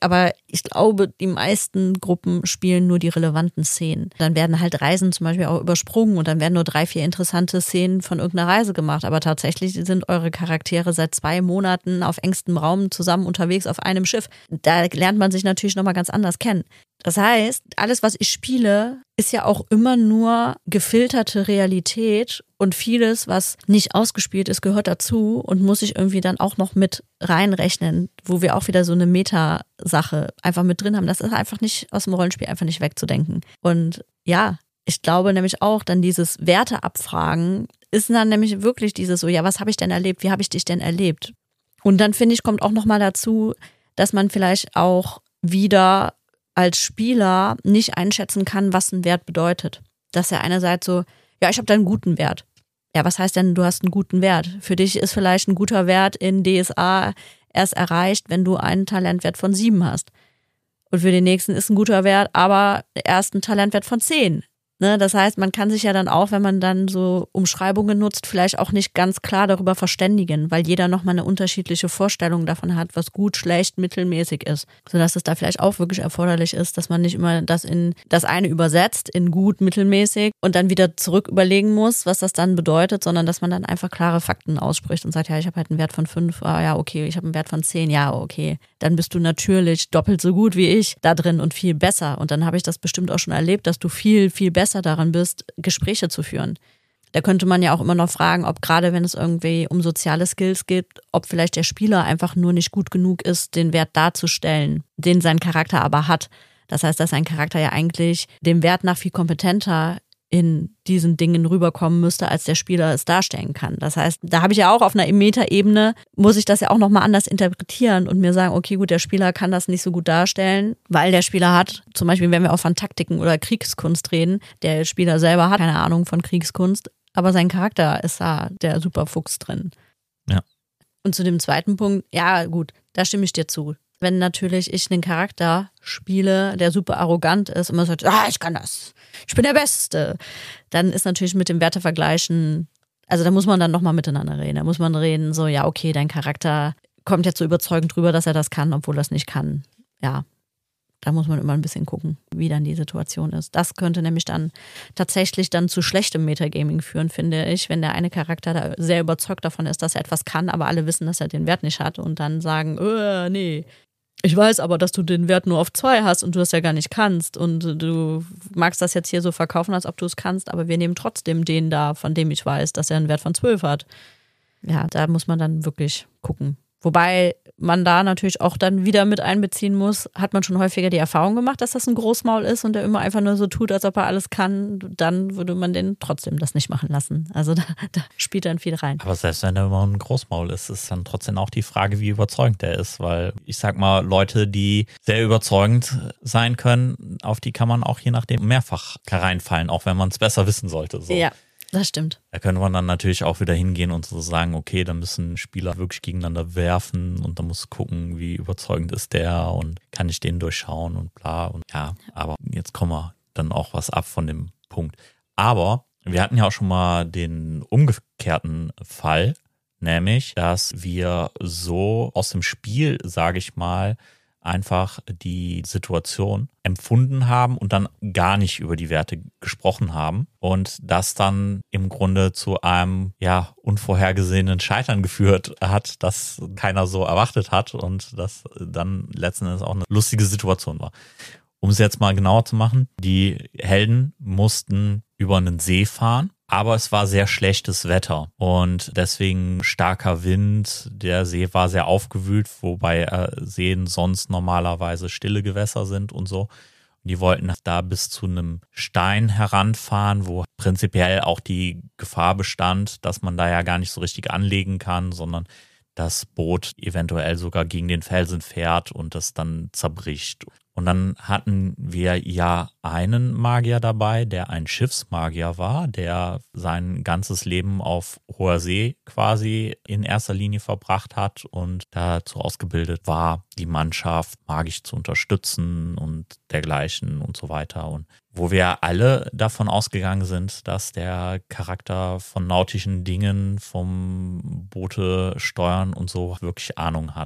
Aber ich glaube, die meisten Gruppen spielen nur die relevanten Szenen. Dann werden halt Reisen zum Beispiel auch übersprungen und dann werden nur 3, 4 interessante Szenen von irgendeiner Reise gemacht. Aber tatsächlich sind eure Charaktere seit 2 Monaten auf engstem Raum zusammen unterwegs auf einem Schiff. Da lernt man sich natürlich nochmal ganz anders kennen. Das heißt, alles, was ich spiele, ist ja auch immer nur gefilterte Realität und vieles, was nicht ausgespielt ist, gehört dazu und muss ich irgendwie dann auch noch mit reinrechnen, wo wir auch wieder so eine Meta-Sache einfach mit drin haben. Das ist einfach nicht aus dem Rollenspiel einfach nicht wegzudenken. Und ja, ich glaube nämlich auch, dann dieses Werteabfragen ist dann nämlich wirklich dieses so, ja, was habe ich denn erlebt? Wie habe ich dich denn erlebt? Und dann finde ich, kommt auch nochmal dazu, dass man vielleicht auch wieder als Spieler nicht einschätzen kann, was ein Wert bedeutet. Dass er einerseits so, ja, ich habe da einen guten Wert. Ja, was heißt denn, du hast einen guten Wert? Für dich ist vielleicht ein guter Wert in DSA erst erreicht, wenn du einen Talentwert von 7 hast. Und für den nächsten ist ein guter Wert, aber erst ein Talentwert von 10. Ne? Das heißt, man kann sich ja dann auch, wenn man dann so Umschreibungen nutzt, vielleicht auch nicht ganz klar darüber verständigen, weil jeder nochmal eine unterschiedliche Vorstellung davon hat, was gut, schlecht, mittelmäßig ist. Sodass es da vielleicht auch wirklich erforderlich ist, dass man nicht immer das in das eine übersetzt, in gut, mittelmäßig und dann wieder zurück überlegen muss, was das dann bedeutet, sondern dass man dann einfach klare Fakten ausspricht und sagt, ja, ich habe halt einen Wert von 5, ja, okay, ich habe einen Wert von 10, ja, okay. Dann bist du natürlich doppelt so gut wie ich da drin und viel besser. Und dann habe ich das bestimmt auch schon erlebt, dass du viel, viel besser daran bist, Gespräche zu führen. Da könnte man ja auch immer noch fragen, ob gerade wenn es irgendwie um soziale Skills geht, ob vielleicht der Spieler einfach nur nicht gut genug ist, den Wert darzustellen, den sein Charakter aber hat. Das heißt, dass sein Charakter ja eigentlich dem Wert nach viel kompetenter in diesen Dingen rüberkommen müsste, als der Spieler es darstellen kann. Das heißt, da habe ich ja auch auf einer Meta-Ebene, muss ich das ja auch nochmal anders interpretieren und mir sagen, okay, gut, der Spieler kann das nicht so gut darstellen, weil der Spieler hat, zum Beispiel, wenn wir auch von Taktiken oder Kriegskunst reden, der Spieler selber hat keine Ahnung von Kriegskunst, aber sein Charakter ist da der Superfuchs drin. Ja. Und zu dem zweiten Punkt, ja gut, da stimme ich dir zu. Wenn natürlich ich einen Charakter spiele, der super arrogant ist und man sagt, ich kann das, ich bin der Beste, dann ist natürlich mit dem Wertevergleichen, also da muss man dann nochmal miteinander reden. Da muss man reden, so, ja, okay, dein Charakter kommt jetzt so überzeugend drüber, dass er das kann, obwohl er es nicht kann. Ja, da muss man immer ein bisschen gucken, wie dann die Situation ist. Das könnte nämlich dann tatsächlich dann zu schlechtem Metagaming führen, finde ich, wenn der eine Charakter da sehr überzeugt davon ist, dass er etwas kann, aber alle wissen, dass er den Wert nicht hat und dann sagen, nee. Ich weiß aber, dass du den Wert nur auf 2 hast und du das ja gar nicht kannst und du magst das jetzt hier so verkaufen, als ob du es kannst, aber wir nehmen trotzdem den da, von dem ich weiß, dass er einen Wert von 12 hat. Ja, da muss man dann wirklich gucken. Wobei man da natürlich auch dann wieder mit einbeziehen muss, hat man schon häufiger die Erfahrung gemacht, dass das ein Großmaul ist und der immer einfach nur so tut, als ob er alles kann, dann würde man den trotzdem das nicht machen lassen. Also da spielt dann viel rein. Aber selbst wenn er immer ein Großmaul ist, ist dann trotzdem auch die Frage, wie überzeugend der ist, weil ich sag mal, Leute, die sehr überzeugend sein können, auf die kann man auch je nachdem mehrfach hereinfallen, auch wenn man es besser wissen sollte. So. Ja. Das stimmt. Da könnte man dann natürlich auch wieder hingehen und so sagen, okay, dann müssen Spieler wirklich gegeneinander werfen und dann muss gucken, wie überzeugend ist der und kann ich den durchschauen und bla und ja, aber jetzt kommen wir dann auch was ab von dem Punkt. Aber wir hatten ja auch schon mal den umgekehrten Fall, nämlich, dass wir so aus dem Spiel, sage ich mal, einfach die Situation empfunden haben und dann gar nicht über die Werte gesprochen haben und das dann im Grunde zu einem unvorhergesehenen Scheitern geführt hat, das keiner so erwartet hat und das dann letzten Endes auch eine lustige Situation war. Um es jetzt mal genauer zu machen, die Helden mussten über einen See fahren, aber es war sehr schlechtes Wetter und deswegen starker Wind. Der See war sehr aufgewühlt, wobei Seen sonst normalerweise stille Gewässer sind und so. Die wollten da bis zu einem Stein heranfahren, wo prinzipiell auch die Gefahr bestand, dass man da ja gar nicht so richtig anlegen kann, sondern das Boot eventuell sogar gegen den Felsen fährt und das dann zerbricht. Und dann hatten wir ja einen Magier dabei, der ein Schiffsmagier war, der sein ganzes Leben auf hoher See quasi in erster Linie verbracht hat und dazu ausgebildet war, die Mannschaft magisch zu unterstützen und dergleichen und so weiter. Und wo wir alle davon ausgegangen sind, dass der Charakter von nautischen Dingen, vom Boote steuern und so wirklich Ahnung hat.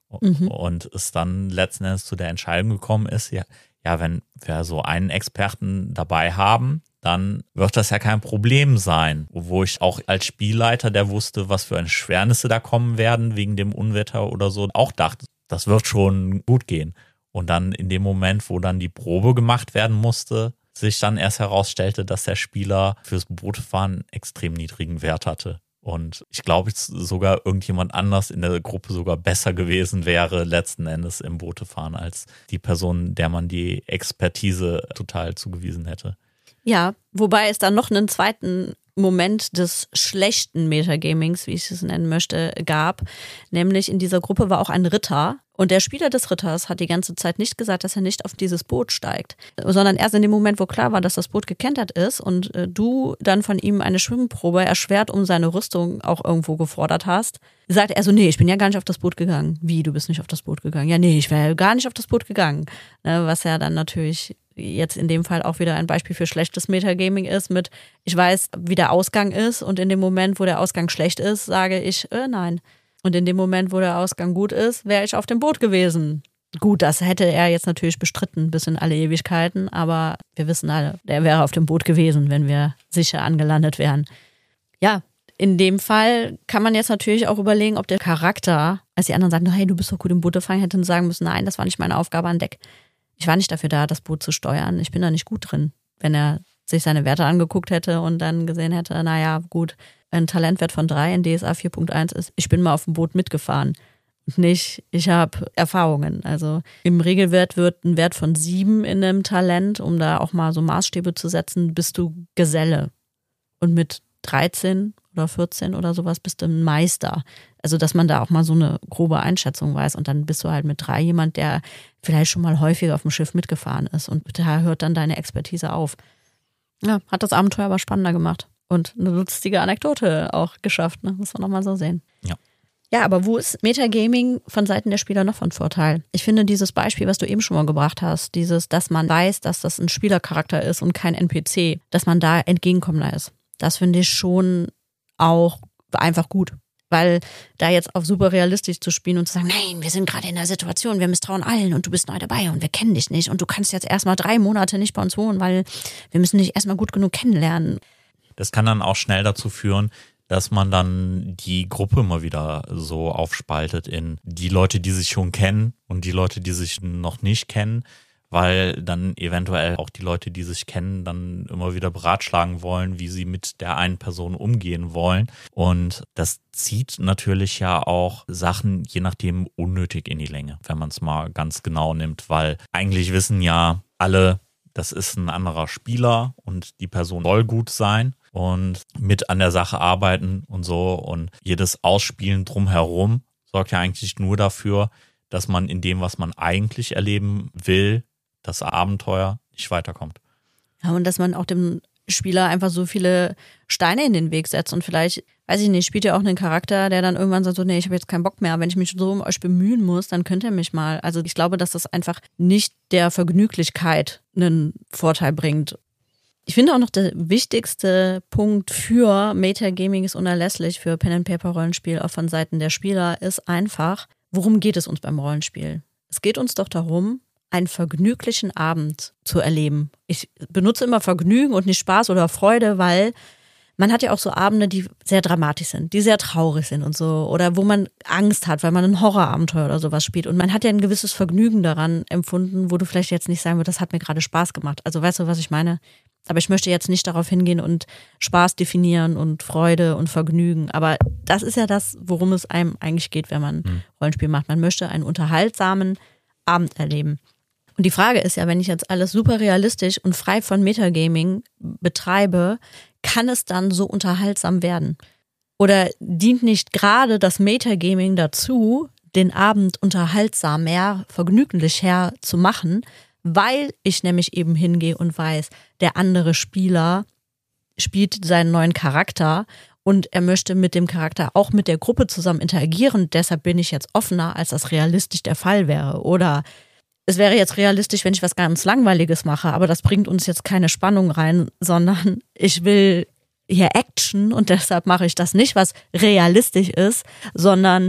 Und es dann letzten Endes zu der Entscheidung gekommen ist, ja, wenn wir so einen Experten dabei haben, dann wird das ja kein Problem sein. Wo ich auch als Spielleiter, der wusste, was für eine Schwernisse da kommen werden wegen dem Unwetter oder so, auch dachte, das wird schon gut gehen. Und dann in dem Moment, wo dann die Probe gemacht werden musste, sich dann erst herausstellte, dass der Spieler fürs Bootefahren extrem niedrigen Wert hatte. Und ich glaube, sogar irgendjemand anders in der Gruppe sogar besser gewesen wäre, letzten Endes im Bootefahren, als die Person, der man die Expertise total zugewiesen hätte. Ja, wobei es dann noch einen zweiten Moment des schlechten Metagamings, wie ich es nennen möchte, gab. Nämlich in dieser Gruppe war auch ein Ritter. Und der Spieler des Ritters hat die ganze Zeit nicht gesagt, dass er nicht auf dieses Boot steigt, sondern erst in dem Moment, wo klar war, dass das Boot gekentert ist und du dann von ihm eine Schwimmprobe erschwert um seine Rüstung auch irgendwo gefordert hast, sagt er so, nee, ich bin ja gar nicht auf das Boot gegangen. Wie, du bist nicht auf das Boot gegangen? Ja, nee, ich wäre gar nicht auf das Boot gegangen. Was ja dann natürlich jetzt in dem Fall auch wieder ein Beispiel für schlechtes Metagaming ist mit, ich weiß, wie der Ausgang ist und in dem Moment, wo der Ausgang schlecht ist, sage ich, nein. Und in dem Moment, wo der Ausgang gut ist, wäre ich auf dem Boot gewesen. Gut, das hätte er jetzt natürlich bestritten bis in alle Ewigkeiten, aber wir wissen alle, der wäre auf dem Boot gewesen, wenn wir sicher angelandet wären. Ja, in dem Fall kann man jetzt natürlich auch überlegen, ob der Charakter, als die anderen sagen, hey, du bist doch gut im Boot gefangen, hätte sagen müssen, nein, das war nicht meine Aufgabe an Deck. Ich war nicht dafür da, das Boot zu steuern. Ich bin da nicht gut drin. Wenn er sich seine Werte angeguckt hätte und dann gesehen hätte, naja, gut, ein Talentwert von 3 in DSA 4.1 ist, ich bin mal auf dem Boot mitgefahren. Und nicht, ich habe Erfahrungen. Also im Regelwert wird ein Wert von 7 in einem Talent, um da auch mal so Maßstäbe zu setzen, bist du Geselle. Und mit 13 oder 14 oder sowas bist du ein Meister. Also dass man da auch mal so eine grobe Einschätzung weiß und dann bist du halt mit 3 jemand, der vielleicht schon mal häufiger auf dem Schiff mitgefahren ist und da hört dann deine Expertise auf. Ja, hat das Abenteuer aber spannender gemacht und eine lustige Anekdote auch geschafft, ne? Muss man nochmal so sehen. Ja. Ja, aber wo ist Metagaming von Seiten der Spieler noch von Vorteil? Ich finde dieses Beispiel, was du eben schon mal gebracht hast, dieses, dass man weiß, dass das ein Spielercharakter ist und kein NPC, dass man da entgegenkommender ist. Das finde ich schon auch einfach gut. Weil da jetzt auf super realistisch zu spielen und zu sagen, nein, wir sind gerade in der Situation, wir misstrauen allen und du bist neu dabei und wir kennen dich nicht und du kannst jetzt erstmal 3 Monate nicht bei uns wohnen, weil wir müssen dich erstmal gut genug kennenlernen. Das kann dann auch schnell dazu führen, dass man dann die Gruppe mal wieder so aufspaltet in die Leute, die sich schon kennen und die Leute, die sich noch nicht kennen, weil dann eventuell auch die Leute, die sich kennen, dann immer wieder beratschlagen wollen, wie sie mit der einen Person umgehen wollen. Und das zieht natürlich ja auch Sachen, je nachdem, unnötig in die Länge, wenn man es mal ganz genau nimmt, weil eigentlich wissen ja alle, das ist ein anderer Spieler und die Person soll gut sein und mit an der Sache arbeiten und so. Und jedes Ausspielen drumherum sorgt ja eigentlich nur dafür, dass man in dem, was man eigentlich erleben will, das Abenteuer nicht weiterkommt. Ja, und dass man auch dem Spieler einfach so viele Steine in den Weg setzt und vielleicht, weiß ich nicht, spielt ja auch einen Charakter, der dann irgendwann sagt so, nee, ich habe jetzt keinen Bock mehr, wenn ich mich so um euch bemühen muss, dann könnt ihr mich mal. Also ich glaube, dass das einfach nicht der Vergnüglichkeit einen Vorteil bringt. Ich finde auch noch, der wichtigste Punkt für Metagaming ist unerlässlich für Pen-and-Paper-Rollenspiel, auch von Seiten der Spieler, ist einfach, worum geht es uns beim Rollenspiel? Es geht uns doch darum, einen vergnüglichen Abend zu erleben. Ich benutze immer Vergnügen und nicht Spaß oder Freude, weil man hat ja auch so Abende, die sehr dramatisch sind, die sehr traurig sind und so. Oder wo man Angst hat, weil man ein Horrorabenteuer oder sowas spielt. Und man hat ja ein gewisses Vergnügen daran empfunden, wo du vielleicht jetzt nicht sagen würdest, das hat mir gerade Spaß gemacht. Also weißt du, was ich meine? Aber ich möchte jetzt nicht darauf hingehen und Spaß definieren und Freude und Vergnügen. Aber das ist ja das, worum es einem eigentlich geht, wenn man Rollenspiel macht. Man möchte einen unterhaltsamen Abend erleben. Und die Frage ist ja, wenn ich jetzt alles super realistisch und frei von Metagaming betreibe, kann es dann so unterhaltsam werden? Oder dient nicht gerade das Metagaming dazu, den Abend unterhaltsamer, vergnüglicher zu machen, weil ich nämlich eben hingehe und weiß, der andere Spieler spielt seinen neuen Charakter und er möchte mit dem Charakter auch mit der Gruppe zusammen interagieren. Deshalb bin ich jetzt offener, als das realistisch der Fall wäre. Oder es wäre jetzt realistisch, wenn ich was ganz Langweiliges mache, aber das bringt uns jetzt keine Spannung rein, sondern ich will hier Action und deshalb mache ich das nicht, was realistisch ist, sondern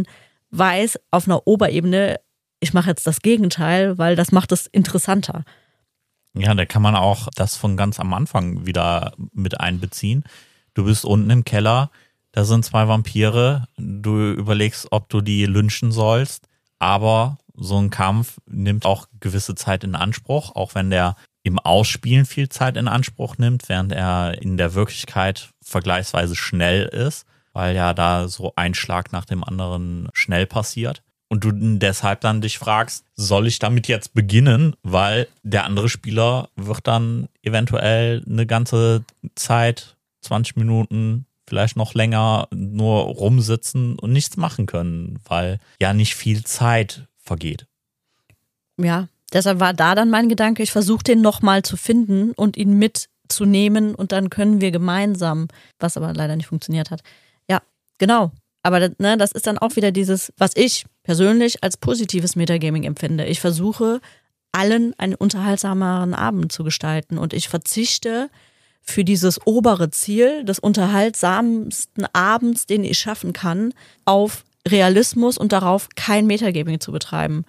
weiß auf einer Oberebene, ich mache jetzt das Gegenteil, weil das macht es interessanter. Ja, da kann man auch das von ganz am Anfang wieder mit einbeziehen. Du bist unten im Keller, da sind 2 Vampire, du überlegst, ob du die lynchen sollst, aber so ein Kampf nimmt auch gewisse Zeit in Anspruch, auch wenn der im Ausspielen viel Zeit in Anspruch nimmt, während er in der Wirklichkeit vergleichsweise schnell ist, weil ja da so ein Schlag nach dem anderen schnell passiert. Und du deshalb dann dich fragst, soll ich damit jetzt beginnen? Weil der andere Spieler wird dann eventuell eine ganze Zeit, 20 Minuten, vielleicht noch länger nur rumsitzen und nichts machen können, weil ja nicht viel Zeit vergeht. Ja, deshalb war da dann mein Gedanke, ich versuche den nochmal zu finden und ihn mitzunehmen und dann können wir gemeinsam, was aber leider nicht funktioniert hat. Ja, genau. Aber das ist dann auch wieder dieses, was ich persönlich als positives Metagaming empfinde. Ich versuche, allen einen unterhaltsameren Abend zu gestalten und ich verzichte für dieses obere Ziel des unterhaltsamsten Abends, den ich schaffen kann, auf Realismus und darauf, kein Metagaming zu betreiben.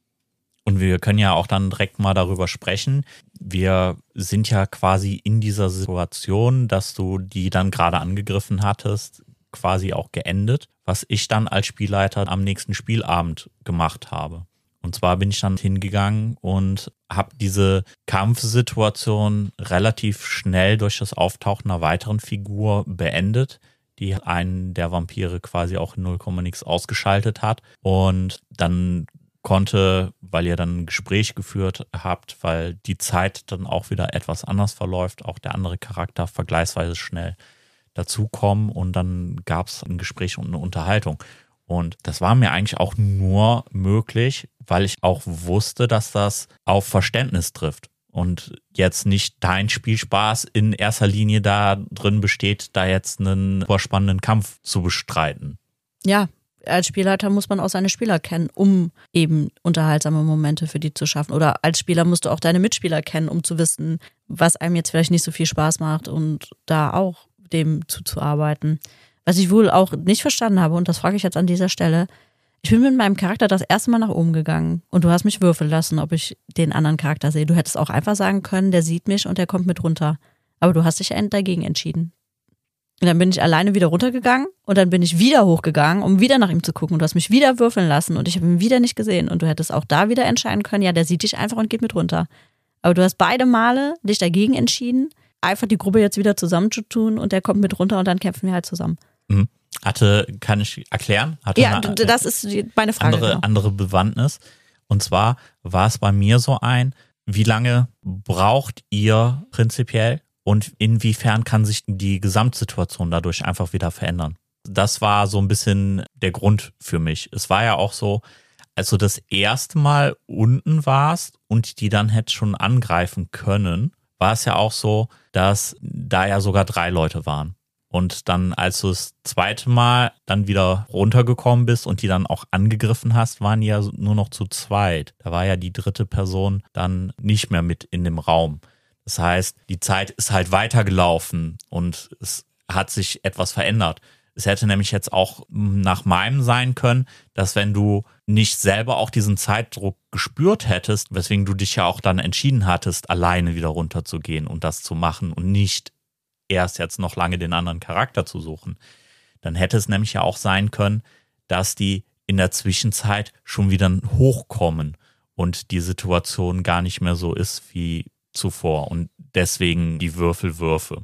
Und wir können ja auch dann direkt mal darüber sprechen. Wir sind ja quasi in dieser Situation, dass du die dann gerade angegriffen hattest, quasi auch geendet, was ich dann als Spielleiter am nächsten Spielabend gemacht habe. Und zwar bin ich dann hingegangen und habe diese Kampfsituation relativ schnell durch das Auftauchen einer weiteren Figur beendet, die einen der Vampire quasi auch in 0, nix ausgeschaltet hat. Und dann konnte, weil ihr dann ein Gespräch geführt habt, weil die Zeit dann auch wieder etwas anders verläuft, auch der andere Charakter vergleichsweise schnell dazukommen und dann gab es ein Gespräch und eine Unterhaltung. Und das war mir eigentlich auch nur möglich, weil ich auch wusste, dass das auf Verständnis trifft und jetzt nicht dein Spielspaß in erster Linie da drin besteht, da jetzt einen spannenden Kampf zu bestreiten. Ja, als Spielleiter muss man auch seine Spieler kennen, um eben unterhaltsame Momente für die zu schaffen. Oder als Spieler musst du auch deine Mitspieler kennen, um zu wissen, was einem jetzt vielleicht nicht so viel Spaß macht und da auch dem zuzuarbeiten. Was ich wohl auch nicht verstanden habe, und das frage ich jetzt an dieser Stelle, ich bin mit meinem Charakter das erste Mal nach oben gegangen und du hast mich würfeln lassen, ob ich den anderen Charakter sehe. Du hättest auch einfach sagen können, der sieht mich und der kommt mit runter. Aber du hast dich dagegen entschieden. Und dann bin ich alleine wieder runtergegangen und dann bin ich wieder hochgegangen, um wieder nach ihm zu gucken. Und du hast mich wieder würfeln lassen und ich habe ihn wieder nicht gesehen. Und du hättest auch da wieder entscheiden können, ja, der sieht dich einfach und geht mit runter. Aber du hast beide Male dich dagegen entschieden, einfach die Gruppe jetzt wieder zusammenzutun und der kommt mit runter und dann kämpfen wir halt zusammen. Mhm. Kann ich erklären? Ja, das ist meine Frage. Andere Bewandtnis. Und zwar war es bei mir so wie lange braucht ihr prinzipiell und inwiefern kann sich die Gesamtsituation dadurch einfach wieder verändern? Das war so ein bisschen der Grund für mich. Es war ja auch so, als du das erste Mal unten warst und die dann hättest schon angreifen können, war es ja auch so, dass da ja sogar 3 Leute waren. Und dann, als du das zweite Mal dann wieder runtergekommen bist und die dann auch angegriffen hast, waren die ja nur noch zu zweit. Da war ja die dritte Person dann nicht mehr mit in dem Raum. Das heißt, die Zeit ist halt weitergelaufen und es hat sich etwas verändert. Es hätte nämlich jetzt auch nach meinem sein können, dass wenn du nicht selber auch diesen Zeitdruck gespürt hättest, weswegen du dich ja auch dann entschieden hattest, alleine wieder runterzugehen und das zu machen und nicht erst jetzt noch lange den anderen Charakter zu suchen, dann hätte es nämlich ja auch sein können, dass die in der Zwischenzeit schon wieder hochkommen und die Situation gar nicht mehr so ist wie zuvor und deswegen die Würfelwürfe.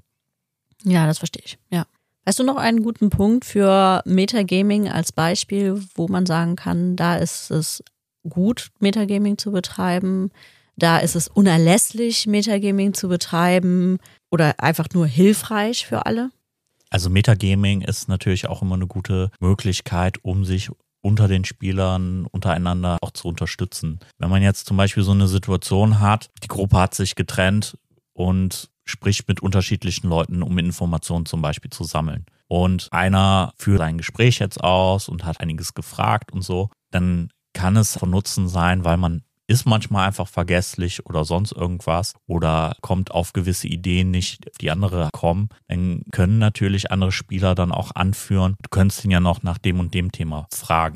Ja, das verstehe ich, ja. Weißt du noch einen guten Punkt für Metagaming als Beispiel, wo man sagen kann, da ist es gut, Metagaming zu betreiben, da ist es unerlässlich, Metagaming zu betreiben oder einfach nur hilfreich für alle? Also Metagaming ist natürlich auch immer eine gute Möglichkeit, um sich unter den Spielern untereinander auch zu unterstützen. Wenn man jetzt zum Beispiel so eine Situation hat, die Gruppe hat sich getrennt und spricht mit unterschiedlichen Leuten, um Informationen zum Beispiel zu sammeln. Und einer führt ein Gespräch jetzt aus und hat einiges gefragt und so, dann kann es von Nutzen sein, weil man ist manchmal einfach vergesslich oder sonst irgendwas oder kommt auf gewisse Ideen nicht, auf die andere kommen, dann können natürlich andere Spieler dann auch anführen, du könntest ihn ja noch nach dem und dem Thema fragen.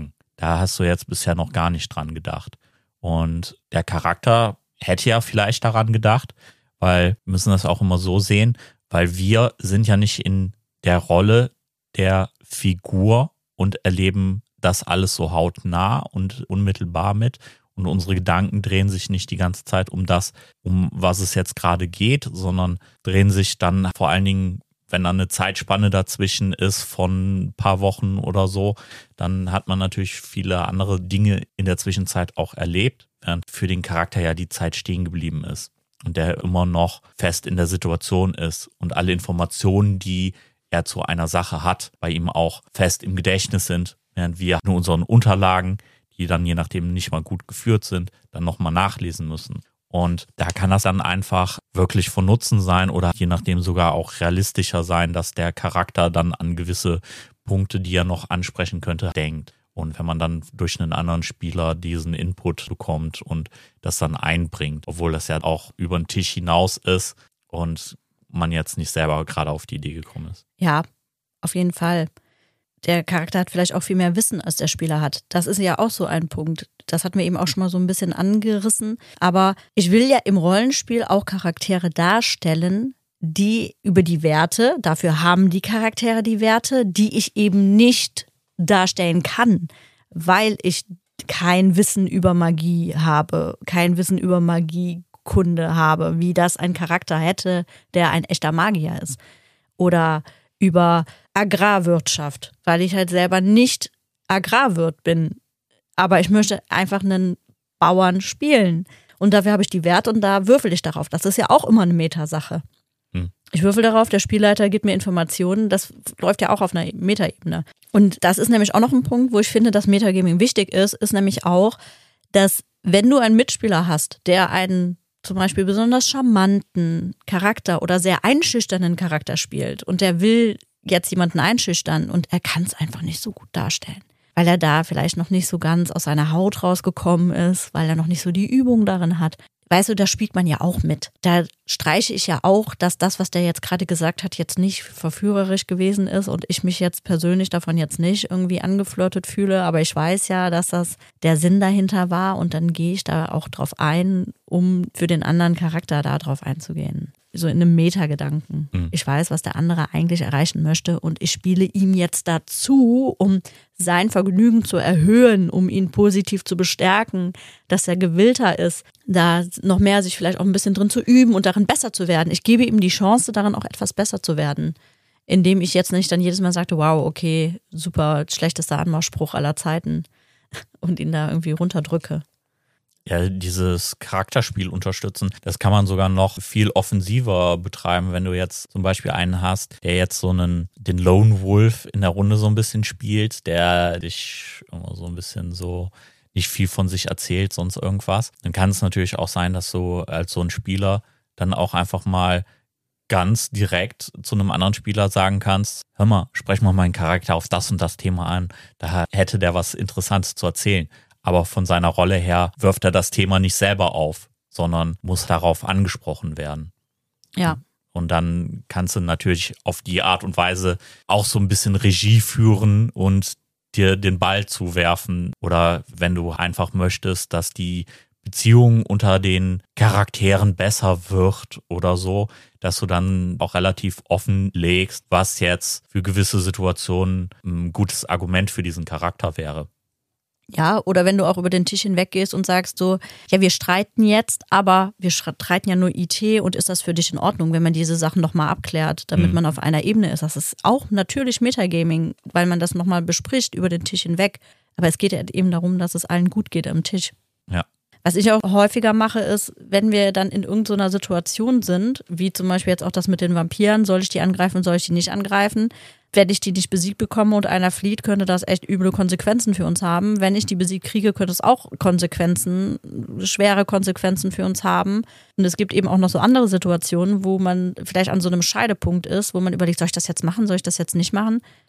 da hast du jetzt bisher noch gar nicht dran gedacht. Und der Charakter hätte ja vielleicht daran gedacht, weil wir müssen das auch immer so sehen, weil wir sind ja nicht in der Rolle der Figur und erleben das alles so hautnah und unmittelbar mit. Und unsere Gedanken drehen sich nicht die ganze Zeit um das, um was es jetzt gerade geht, sondern drehen sich dann vor allen Dingen, wenn dann eine Zeitspanne dazwischen ist von ein paar Wochen oder so, dann hat man natürlich viele andere Dinge in der Zwischenzeit auch erlebt, während für den Charakter ja die Zeit stehen geblieben ist und der immer noch fest in der Situation ist und alle Informationen, die er zu einer Sache hat, bei ihm auch fest im Gedächtnis sind, während wir nur unseren Unterlagen, die dann je nachdem nicht mal gut geführt sind, dann nochmal nachlesen müssen. Und da kann das dann einfach wirklich von Nutzen sein oder je nachdem sogar auch realistischer sein, dass der Charakter dann an gewisse Punkte, die er noch ansprechen könnte, denkt. Und wenn man dann durch einen anderen Spieler diesen Input bekommt und das dann einbringt, obwohl das ja auch über den Tisch hinaus ist und man jetzt nicht selber gerade auf die Idee gekommen ist. Ja, auf jeden Fall. Der Charakter hat vielleicht auch viel mehr Wissen, als der Spieler hat. Das ist ja auch so ein Punkt. Das hatten wir eben auch schon mal so ein bisschen angerissen. Aber ich will ja im Rollenspiel auch Charaktere darstellen, die über die Werte, dafür haben die Charaktere die Werte, die ich eben nicht darstellen kann, weil ich kein Wissen über Magie habe, kein Wissen über Magiekunde habe, wie das ein Charakter hätte, der ein echter Magier ist. Oder über Agrarwirtschaft, weil ich halt selber nicht Agrarwirt bin. Aber ich möchte einfach einen Bauern spielen. Und dafür habe ich die Werte und da würfel ich darauf. Das ist ja auch immer eine Metasache. Ich würfel darauf, der Spielleiter gibt mir Informationen. Das läuft ja auch auf einer Metaebene. Und das ist nämlich auch noch ein Punkt, wo ich finde, dass Metagaming wichtig ist nämlich auch, dass wenn du einen Mitspieler hast, der einen zum Beispiel besonders charmanten Charakter oder sehr einschüchternden Charakter spielt und der will jetzt jemanden einschüchtern und er kann es einfach nicht so gut darstellen, weil er da vielleicht noch nicht so ganz aus seiner Haut rausgekommen ist, weil er noch nicht so die Übung darin hat. Weißt du, da spielt man ja auch mit. Da streiche ich ja auch, dass das, was der jetzt gerade gesagt hat, jetzt nicht verführerisch gewesen ist und ich mich jetzt persönlich davon jetzt nicht irgendwie angeflirtet fühle. Aber ich weiß ja, dass das der Sinn dahinter war und dann gehe ich da auch drauf ein, um für den anderen Charakter da drauf einzugehen. So in einem Metagedanken. Ich weiß, was der andere eigentlich erreichen möchte und ich spiele ihm jetzt dazu, um sein Vergnügen zu erhöhen, um ihn positiv zu bestärken, dass er gewillter ist, da noch mehr sich vielleicht auch ein bisschen drin zu üben und darin besser zu werden. Ich gebe ihm die Chance, darin auch etwas besser zu werden, indem ich jetzt nicht dann jedes Mal sagte, wow, okay, super, schlechtester Anmachspruch aller Zeiten und ihn da irgendwie runterdrücke. Ja, dieses Charakterspiel unterstützen, das kann man sogar noch viel offensiver betreiben, wenn du jetzt zum Beispiel einen hast, der jetzt den Lone Wolf in der Runde so ein bisschen spielt, der dich immer so ein bisschen so nicht viel von sich erzählt, sonst irgendwas. Dann kann es natürlich auch sein, dass du als so ein Spieler dann auch einfach mal ganz direkt zu einem anderen Spieler sagen kannst, hör mal, sprech mal meinen Charakter auf das und das Thema an, da hätte der was Interessantes zu erzählen. Aber von seiner Rolle her wirft er das Thema nicht selber auf, sondern muss darauf angesprochen werden. Ja. Und dann kannst du natürlich auf die Art und Weise auch so ein bisschen Regie führen und dir den Ball zuwerfen. Oder wenn du einfach möchtest, dass die Beziehung unter den Charakteren besser wird oder so, dass du dann auch relativ offen legst, was jetzt für gewisse Situationen ein gutes Argument für diesen Charakter wäre. Ja, oder wenn du auch über den Tisch hinweg gehst und sagst so, ja, wir streiten jetzt, aber wir streiten ja nur IT und ist das für dich in Ordnung, wenn man diese Sachen nochmal abklärt, damit man auf einer Ebene ist. Das ist auch natürlich Metagaming, weil man das nochmal bespricht über den Tisch hinweg. Aber es geht ja eben darum, dass es allen gut geht am Tisch. Ja. Was ich auch häufiger mache, ist, wenn wir dann in irgendeiner Situation sind, wie zum Beispiel jetzt auch das mit den Vampiren, soll ich die angreifen, soll ich die nicht angreifen? Wenn ich die nicht besiegt bekomme und einer flieht, könnte das echt üble Konsequenzen für uns haben. Wenn ich die besiegt kriege, könnte es auch schwere Konsequenzen für uns haben. Und es gibt eben auch noch so andere Situationen, wo man vielleicht an so einem Scheidepunkt ist, wo man überlegt, soll ich das jetzt machen, soll ich das jetzt nicht machen?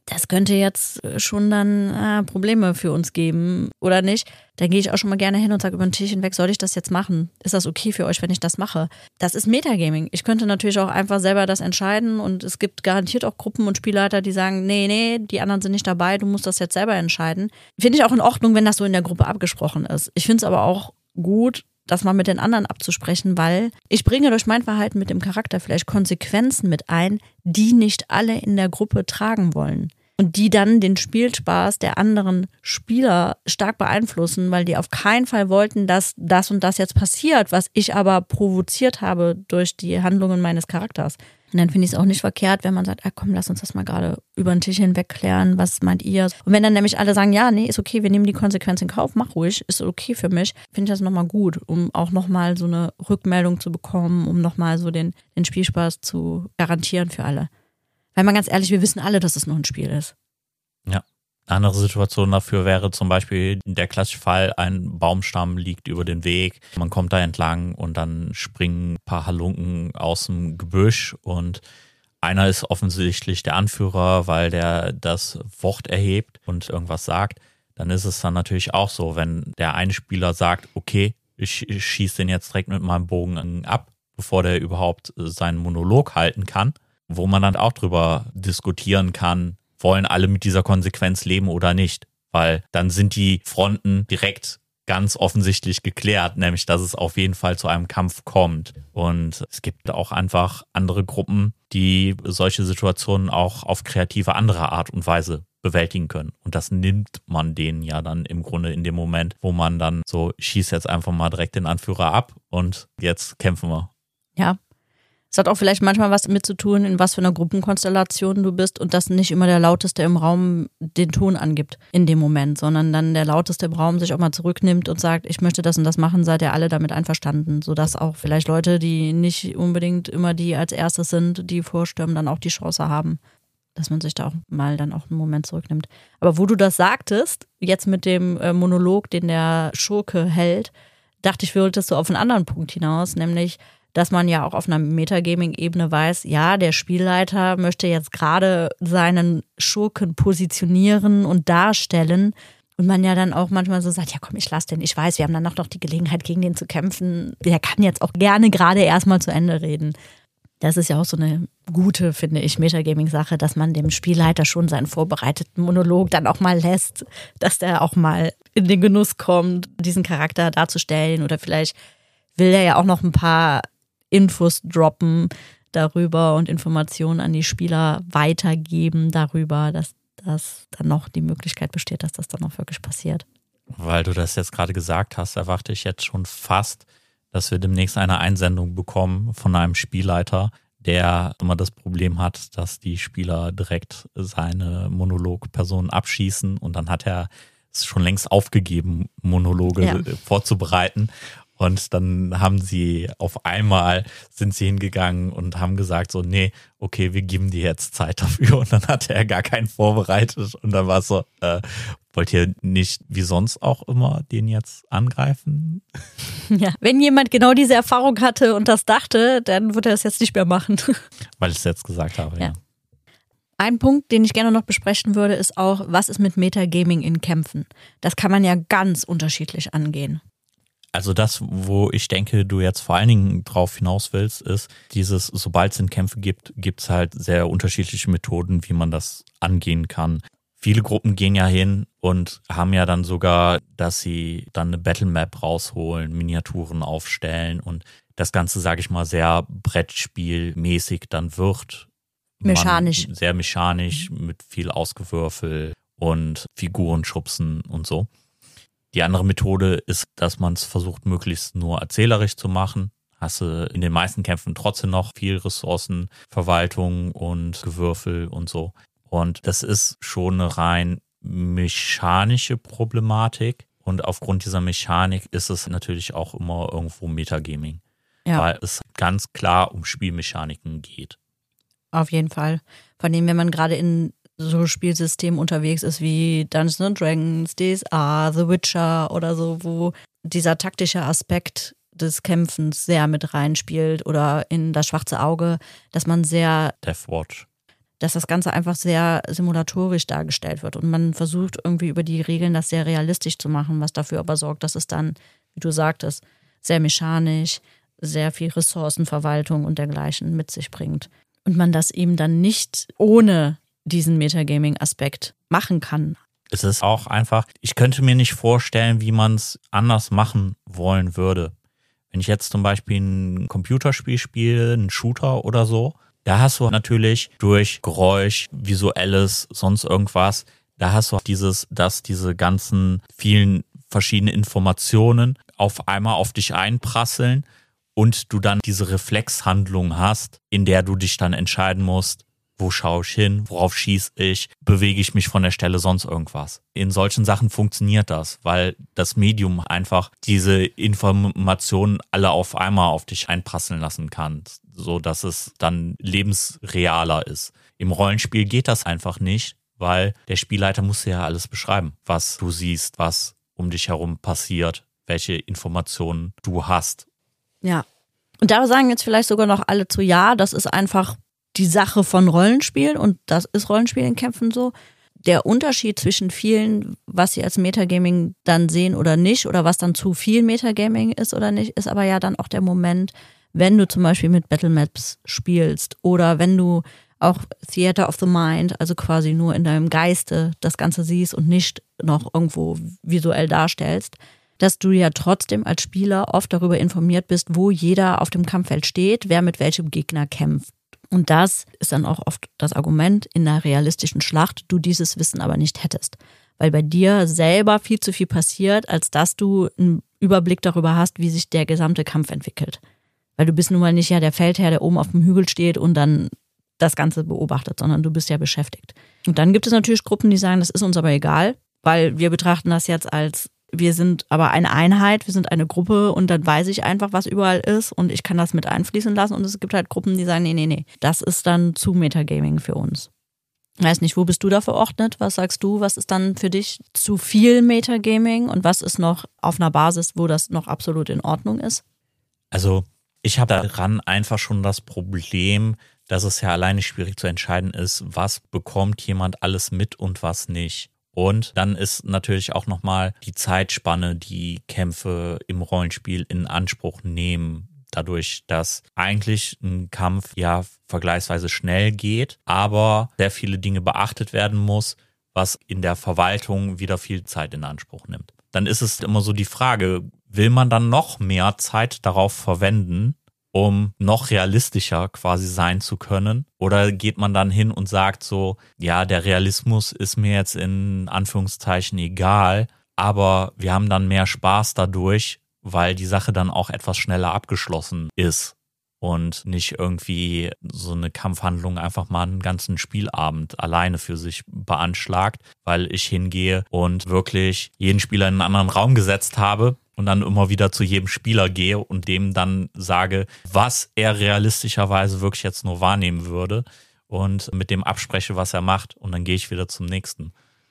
das könnte jetzt schon dann Probleme für uns geben oder nicht. Da gehe ich auch schon mal gerne hin und sage über den Tisch hinweg, soll ich das jetzt machen? Ist das okay für euch, wenn ich das mache? Das ist Metagaming. Ich könnte natürlich auch einfach selber das entscheiden und es gibt garantiert auch Gruppen und Spielleiter, die sagen, nee, die anderen sind nicht dabei, du musst das jetzt selber entscheiden. Finde ich auch in Ordnung, wenn das so in der Gruppe abgesprochen ist. Ich finde es aber auch gut, das mal mit den anderen abzusprechen, weil ich bringe durch mein Verhalten mit dem Charakter vielleicht Konsequenzen mit ein, die nicht alle in der Gruppe tragen wollen. Und die dann den Spielspaß der anderen Spieler stark beeinflussen, weil die auf keinen Fall wollten, dass das und das jetzt passiert, was ich aber provoziert habe durch die Handlungen meines Charakters. Und dann finde ich es auch nicht verkehrt, wenn man sagt, komm, lass uns das mal gerade über den Tisch hinweg klären, was meint ihr? Und wenn dann nämlich alle sagen, ja, nee, ist okay, wir nehmen die Konsequenz in Kauf, mach ruhig, ist okay für mich, finde ich das nochmal gut, um auch nochmal so eine Rückmeldung zu bekommen, um nochmal so den Spielspaß zu garantieren für alle. Weil mal ganz ehrlich, wir wissen alle, dass es nur ein Spiel ist. Ja. Eine andere Situation dafür wäre zum Beispiel der klassische Fall, ein Baumstamm liegt über den Weg, man kommt da entlang und dann springen ein paar Halunken aus dem Gebüsch und einer ist offensichtlich der Anführer, weil der das Wort erhebt und irgendwas sagt. Dann ist es dann natürlich auch so, wenn der eine Spieler sagt, okay, ich schieße den jetzt direkt mit meinem Bogen ab, bevor der überhaupt seinen Monolog halten kann, wo man dann auch drüber diskutieren kann, wollen alle mit dieser Konsequenz leben oder nicht. Weil dann sind die Fronten direkt ganz offensichtlich geklärt, nämlich dass es auf jeden Fall zu einem Kampf kommt. Und es gibt auch einfach andere Gruppen, die solche Situationen auch auf kreative andere Art und Weise bewältigen können. Und das nimmt man denen ja dann im Grunde in dem Moment, wo man dann so, schießt jetzt einfach mal direkt den Anführer ab und jetzt kämpfen wir. Ja. Es hat auch vielleicht manchmal was damit zu tun, in was für einer Gruppenkonstellation du bist und dass nicht immer der Lauteste im Raum den Ton angibt in dem Moment, sondern dann der Lauteste im Raum sich auch mal zurücknimmt und sagt, ich möchte das und das machen, seid ihr alle damit einverstanden, sodass auch vielleicht Leute, die nicht unbedingt immer die als erstes sind, die vorstürmen, dann auch die Chance haben, dass man sich da auch mal dann auch einen Moment zurücknimmt. Aber wo du das sagtest, jetzt mit dem Monolog, den der Schurke hält, dachte ich, wolltest du auf einen anderen Punkt hinaus, nämlich dass man ja auch auf einer Metagaming-Ebene weiß, ja, der Spielleiter möchte jetzt gerade seinen Schurken positionieren und darstellen und man ja dann auch manchmal so sagt, ja komm, ich lass den, ich weiß, wir haben dann noch die Gelegenheit, gegen den zu kämpfen, der kann jetzt auch gerne gerade erstmal zu Ende reden. Das ist ja auch so eine gute, finde ich, Metagaming-Sache, dass man dem Spielleiter schon seinen vorbereiteten Monolog dann auch mal lässt, dass der auch mal in den Genuss kommt, diesen Charakter darzustellen oder vielleicht will er ja auch noch ein paar Infos droppen darüber und Informationen an die Spieler weitergeben darüber, dass das dann noch die Möglichkeit besteht, dass das dann auch wirklich passiert. Weil du das jetzt gerade gesagt hast, erwarte ich jetzt schon fast, dass wir demnächst eine Einsendung bekommen von einem Spielleiter, der immer das Problem hat, dass die Spieler direkt seine Monologpersonen abschießen und dann hat er es schon längst aufgegeben, Monologe vorzubereiten. Und dann haben sie auf einmal, sind sie hingegangen und haben gesagt so, nee, okay, wir geben dir jetzt Zeit dafür. Und dann hatte er gar keinen vorbereitet. Und dann war es so, wollt ihr nicht wie sonst auch immer den jetzt angreifen? Ja, wenn jemand genau diese Erfahrung hatte und das dachte, dann wird er es jetzt nicht mehr machen. Weil ich es jetzt gesagt habe, ja. Ein Punkt, den ich gerne noch besprechen würde, ist auch, was ist mit Metagaming in Kämpfen? Das kann man ja ganz unterschiedlich angehen. Also das, wo ich denke, du jetzt vor allen Dingen drauf hinaus willst, ist dieses, sobald es in Kämpfe gibt, gibt es halt sehr unterschiedliche Methoden, wie man das angehen kann. Viele Gruppen gehen ja hin und haben ja dann sogar, dass sie dann eine Battlemap rausholen, Miniaturen aufstellen und das Ganze, sage ich mal, sehr Brettspielmäßig dann wird. Mechanisch. Sehr mechanisch, mit viel Ausgewürfel und Figuren schubsen und so. Die andere Methode ist, dass man es versucht, möglichst nur erzählerisch zu machen. Hast du in den meisten Kämpfen trotzdem noch viel Ressourcen, Verwaltung und Gewürfel und so. Und das ist schon eine rein mechanische Problematik. Und aufgrund dieser Mechanik ist es natürlich auch immer irgendwo Metagaming. Ja. Weil es ganz klar um Spielmechaniken geht. Auf jeden Fall. Vor allem, wenn man gerade in so Spielsystemen unterwegs ist wie Dungeons & Dragons, DSA, The Witcher oder so, wo dieser taktische Aspekt des Kämpfens sehr mit reinspielt oder in das schwarze Auge, dass man sehr... Deathwatch. dass das Ganze einfach sehr simulatorisch dargestellt wird und man versucht irgendwie über die Regeln das sehr realistisch zu machen, was dafür aber sorgt, dass es dann, wie du sagtest, sehr mechanisch, sehr viel Ressourcenverwaltung und dergleichen mit sich bringt. Und man das eben dann nicht ohne diesen Metagaming-Aspekt machen kann. Es ist auch einfach, ich könnte mir nicht vorstellen, wie man es anders machen wollen würde. Wenn ich jetzt zum Beispiel ein Computerspiel spiele, einen Shooter oder so, da hast du natürlich durch Geräusch, Visuelles, sonst irgendwas, da hast du dass diese ganzen vielen verschiedenen Informationen auf einmal auf dich einprasseln und du dann diese Reflexhandlung hast, in der du dich dann entscheiden musst, wo schaue ich hin, worauf schieße ich, bewege ich mich von der Stelle, sonst irgendwas. In solchen Sachen funktioniert das, weil das Medium einfach diese Informationen alle auf einmal auf dich einprasseln lassen kann, so dass es dann lebensrealer ist. Im Rollenspiel geht das einfach nicht, weil der Spielleiter muss dir ja alles beschreiben, was du siehst, was um dich herum passiert, welche Informationen du hast. Ja. Und da sagen jetzt vielleicht sogar noch alle zu, ja, das ist einfach die Sache von Rollenspiel und das ist Rollenspiel in Kämpfen so. Der Unterschied zwischen vielen, was sie als Metagaming dann sehen oder nicht oder was dann zu viel Metagaming ist oder nicht, ist aber ja dann auch der Moment, wenn du zum Beispiel mit Battlemaps spielst oder wenn du auch Theater of the Mind, also quasi nur in deinem Geiste das Ganze siehst und nicht noch irgendwo visuell darstellst, dass du ja trotzdem als Spieler oft darüber informiert bist, wo jeder auf dem Kampffeld steht, wer mit welchem Gegner kämpft. Und das ist dann auch oft das Argument in einer realistischen Schlacht, du dieses Wissen aber nicht hättest. Weil bei dir selber viel zu viel passiert, als dass du einen Überblick darüber hast, wie sich der gesamte Kampf entwickelt. Weil du bist nun mal nicht ja der Feldherr, der oben auf dem Hügel steht und dann das Ganze beobachtet, sondern du bist ja beschäftigt. Und dann gibt es natürlich Gruppen, die sagen, das ist uns aber egal, weil wir betrachten das jetzt als, wir sind aber eine Einheit, wir sind eine Gruppe und dann weiß ich einfach, was überall ist und ich kann das mit einfließen lassen. Und es gibt halt Gruppen, die sagen, nee, das ist dann zu Metagaming für uns. Ich weiß nicht, wo bist du da verordnet? Was sagst du? Was ist dann für dich zu viel Metagaming und was ist noch auf einer Basis, wo das noch absolut in Ordnung ist? Also ich habe daran einfach schon das Problem, dass es ja alleine schwierig zu entscheiden ist, was bekommt jemand alles mit und was nicht. Und dann ist natürlich auch nochmal die Zeitspanne, die Kämpfe im Rollenspiel in Anspruch nehmen. Dadurch, dass eigentlich ein Kampf ja vergleichsweise schnell geht, aber sehr viele Dinge beachtet werden muss, was in der Verwaltung wieder viel Zeit in Anspruch nimmt. Dann ist es immer so die Frage, will man dann noch mehr Zeit darauf verwenden, um noch realistischer quasi sein zu können? Oder geht man dann hin und sagt so, ja, der Realismus ist mir jetzt in Anführungszeichen egal, aber wir haben dann mehr Spaß dadurch, weil die Sache dann auch etwas schneller abgeschlossen ist und nicht irgendwie so eine Kampfhandlung einfach mal einen ganzen Spielabend alleine für sich beanschlagt, weil ich hingehe und wirklich jeden Spieler in einen anderen Raum gesetzt habe und dann immer wieder zu jedem Spieler gehe und dem dann sage, was er realistischerweise wirklich jetzt nur wahrnehmen würde und mit dem abspreche, was er macht und dann gehe ich wieder zum nächsten.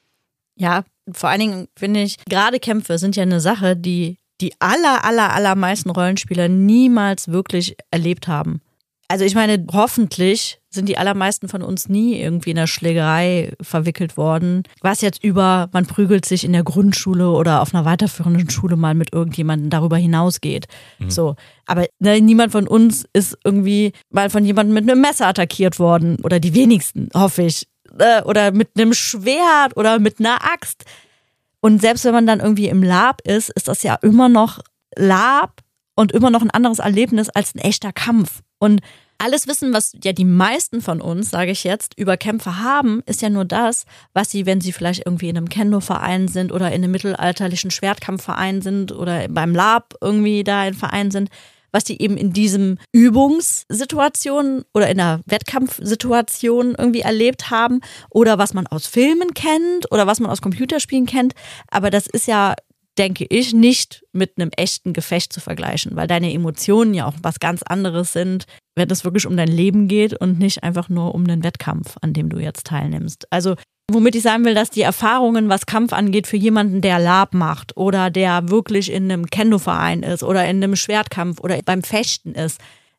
Ja, vor allen Dingen finde ich, gerade Kämpfe sind ja eine Sache, die allermeisten Rollenspieler niemals wirklich erlebt haben. Also ich meine, hoffentlich sind die allermeisten von uns nie irgendwie in einer Schlägerei verwickelt worden. Was jetzt über, man prügelt sich in der Grundschule oder auf einer weiterführenden Schule mal mit irgendjemandem darüber hinausgeht. So. Aber niemand von uns ist irgendwie mal von jemandem mit einem Messer attackiert worden. Oder die wenigsten, hoffe ich. Oder mit einem Schwert oder mit einer Axt. Und selbst wenn man dann irgendwie im Lab ist, ist das ja immer noch Lab und immer noch ein anderes Erlebnis als ein echter Kampf. Und alles Wissen, was ja die meisten von uns, sage ich jetzt, über Kämpfe haben, ist ja nur das, was sie, wenn sie vielleicht irgendwie in einem Kendo-Verein sind oder in einem mittelalterlichen Schwertkampfverein sind oder beim Lab irgendwie da im Verein sind, was die eben in diesem Übungssituation oder in einer Wettkampfsituation irgendwie erlebt haben oder was man aus Filmen kennt oder was man aus Computerspielen kennt. Aber das ist ja, denke ich, nicht mit einem echten Gefecht zu vergleichen, weil deine Emotionen ja auch was ganz anderes sind, wenn es wirklich um dein Leben geht und nicht einfach nur um den Wettkampf, an dem du jetzt teilnimmst. Also womit ich sagen will, dass die Erfahrungen, was Kampf angeht, für jemanden, der Lab macht oder der wirklich in einem Kendo-Verein ist oder in einem Schwertkampf oder beim Fechten ist,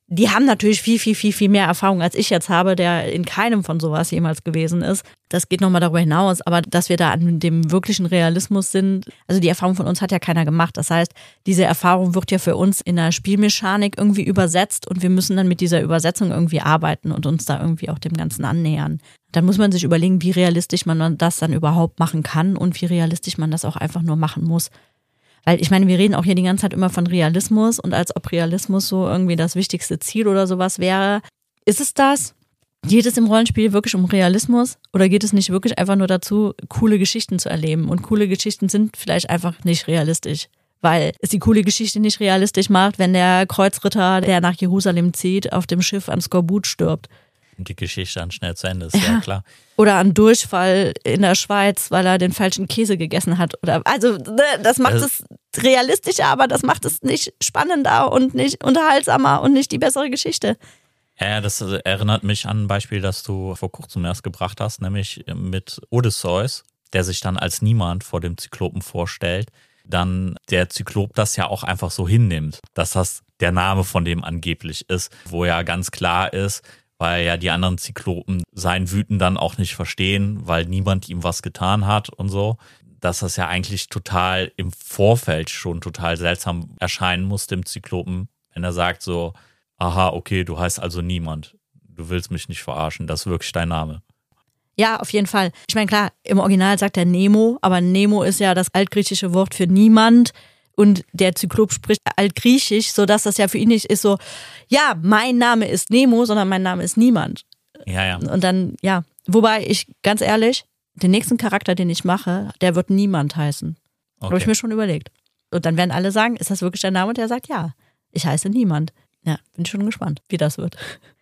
Die haben natürlich viel mehr Erfahrung, als ich jetzt habe, der in keinem von sowas jemals gewesen ist. Das geht nochmal darüber hinaus, aber dass wir da an dem wirklichen Realismus sind, also die Erfahrung von uns hat ja keiner gemacht. Das heißt, diese Erfahrung wird ja für uns in der Spielmechanik irgendwie übersetzt und wir müssen dann mit dieser Übersetzung irgendwie arbeiten und uns da irgendwie auch dem Ganzen annähern. Dann muss man sich überlegen, wie realistisch man das dann überhaupt machen kann und wie realistisch man das auch einfach nur machen muss. Weil ich meine, wir reden auch hier die ganze Zeit immer von Realismus und als ob Realismus so irgendwie das wichtigste Ziel oder sowas wäre. Ist es das? Geht es im Rollenspiel wirklich um Realismus oder geht es nicht wirklich einfach nur dazu, coole Geschichten zu erleben? Und coole Geschichten sind vielleicht einfach nicht realistisch, weil es die coole Geschichte nicht realistisch macht, wenn der Kreuzritter, der nach Jerusalem zieht, auf dem Schiff am Skorbut stirbt. Und die Geschichte dann schnell zu Ende ist, ja klar. Oder an Durchfall in der Schweiz, weil er den falschen Käse gegessen hat. Also das macht es realistischer, aber das macht es nicht spannender und nicht unterhaltsamer und nicht die bessere Geschichte. Ja, das erinnert mich an ein Beispiel, das du vor kurzem erst gebracht hast, nämlich mit Odysseus, der sich dann als Niemand vor dem Zyklopen vorstellt. Dann der Zyklop das ja auch einfach so hinnimmt, dass das der Name von dem angeblich ist, wo ja ganz klar ist, weil ja die anderen Zyklopen sein Wüten dann auch nicht verstehen, weil niemand ihm was getan hat und so, dass das ja eigentlich total im Vorfeld schon total seltsam erscheinen muss dem Zyklopen, wenn er sagt so, aha, okay, du heißt also Niemand, du willst mich nicht verarschen, das ist wirklich dein Name. Ja, auf jeden Fall. Ich meine, klar, im Original sagt er Nemo, aber Nemo ist ja das altgriechische Wort für niemand. Und der Zyklop spricht altgriechisch, sodass das ja für ihn nicht ist so, ja, mein Name ist Nemo, sondern mein Name ist Niemand. Ja. Und dann, ja, wobei ich, ganz ehrlich, den nächsten Charakter, den ich mache, der wird Niemand heißen. Okay. Habe ich mir schon überlegt. Und dann werden alle sagen, ist das wirklich dein Name? Und der sagt, ja, ich heiße Niemand. Ja, bin schon gespannt, wie das wird.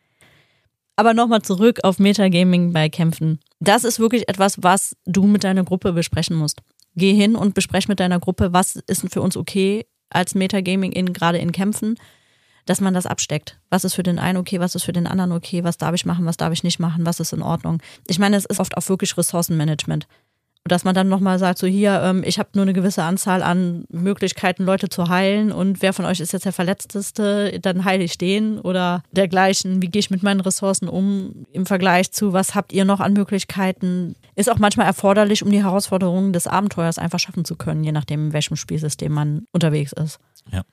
Aber nochmal zurück auf Metagaming bei Kämpfen. Das ist wirklich etwas, was du mit deiner Gruppe besprechen musst. Geh hin und besprech mit deiner Gruppe, was ist für uns okay als Metagaming gerade in Kämpfen, dass man das absteckt. Was ist für den einen okay, was ist für den anderen okay, was darf ich machen, was darf ich nicht machen, was ist in Ordnung. Ich meine, es ist oft auch wirklich Ressourcenmanagement. Dass man dann nochmal sagt, so hier, ich habe nur eine gewisse Anzahl an Möglichkeiten, Leute zu heilen und wer von euch ist jetzt der Verletzteste, dann heile ich den oder dergleichen. Wie gehe ich mit meinen Ressourcen um im Vergleich zu, was habt ihr noch an Möglichkeiten? Ist auch manchmal erforderlich, um die Herausforderungen des Abenteuers einfach schaffen zu können, je nachdem, in welchem Spielsystem man unterwegs ist. Ja.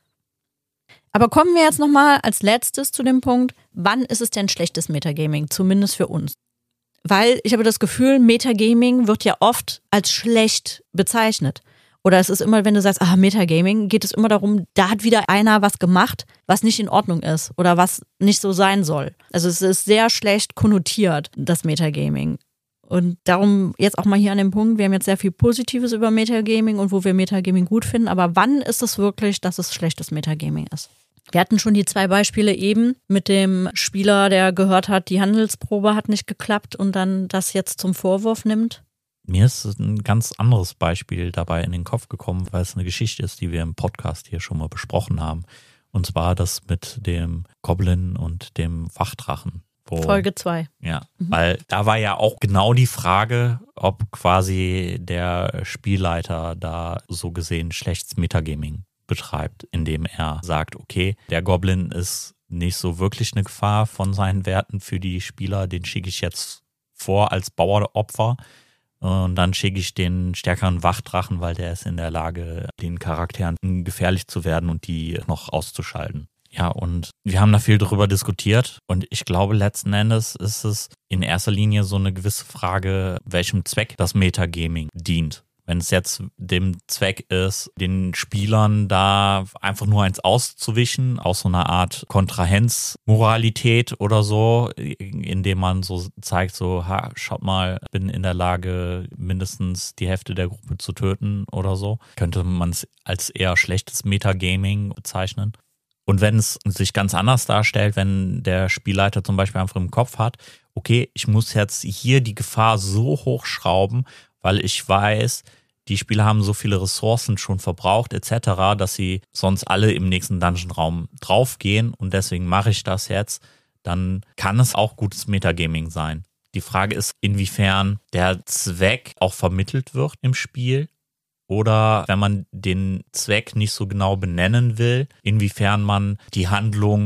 Aber kommen wir jetzt nochmal als letztes zu dem Punkt, wann ist es denn schlechtes Metagaming, zumindest für uns? Weil ich habe das Gefühl, Metagaming wird ja oft als schlecht bezeichnet. Oder es ist immer, wenn du sagst, Metagaming, geht es immer darum, da hat wieder einer was gemacht, was nicht in Ordnung ist oder was nicht so sein soll. Also es ist sehr schlecht konnotiert, das Metagaming. Und darum jetzt auch mal hier an dem Punkt, wir haben jetzt sehr viel Positives über Metagaming und wo wir Metagaming gut finden, aber wann ist es wirklich, dass es schlechtes Metagaming ist? Wir hatten schon die 2 Beispiele eben mit dem Spieler, der gehört hat, die Handelsprobe hat nicht geklappt und dann das jetzt zum Vorwurf nimmt. Mir ist ein ganz anderes Beispiel dabei in den Kopf gekommen, weil es eine Geschichte ist, die wir im Podcast hier schon mal besprochen haben. Und zwar das mit dem Goblin und dem Wachdrachen. Folge 2. Ja, weil da war ja auch genau die Frage, ob quasi der Spielleiter da so gesehen schlechtes Metagaming betreibt, indem er sagt, okay, der Goblin ist nicht so wirklich eine Gefahr von seinen Werten für die Spieler, den schicke ich jetzt vor als Baueropfer und dann schicke ich den stärkeren Wachdrachen, weil der ist in der Lage, den Charakteren gefährlich zu werden und die noch auszuschalten. Ja, und wir haben da viel drüber diskutiert und ich glaube, letzten Endes ist es in erster Linie so eine gewisse Frage, welchem Zweck das Metagaming dient. Wenn es jetzt dem Zweck ist, den Spielern da einfach nur eins auszuwischen, aus so einer Art Kontrahenzmoralität oder so, indem man so zeigt, so, schaut mal, ich bin in der Lage, mindestens die Hälfte der Gruppe zu töten oder so, könnte man es als eher schlechtes Metagaming bezeichnen. Und wenn es sich ganz anders darstellt, wenn der Spielleiter zum Beispiel einfach im Kopf hat, okay, ich muss jetzt hier die Gefahr so hochschrauben, weil ich weiß, die Spieler haben so viele Ressourcen schon verbraucht etc., dass sie sonst alle im nächsten Dungeon-Raum draufgehen und deswegen mache ich das jetzt, dann kann es auch gutes Metagaming sein. Die Frage ist, inwiefern der Zweck auch vermittelt wird im Spiel oder wenn man den Zweck nicht so genau benennen will, inwiefern man die Handlung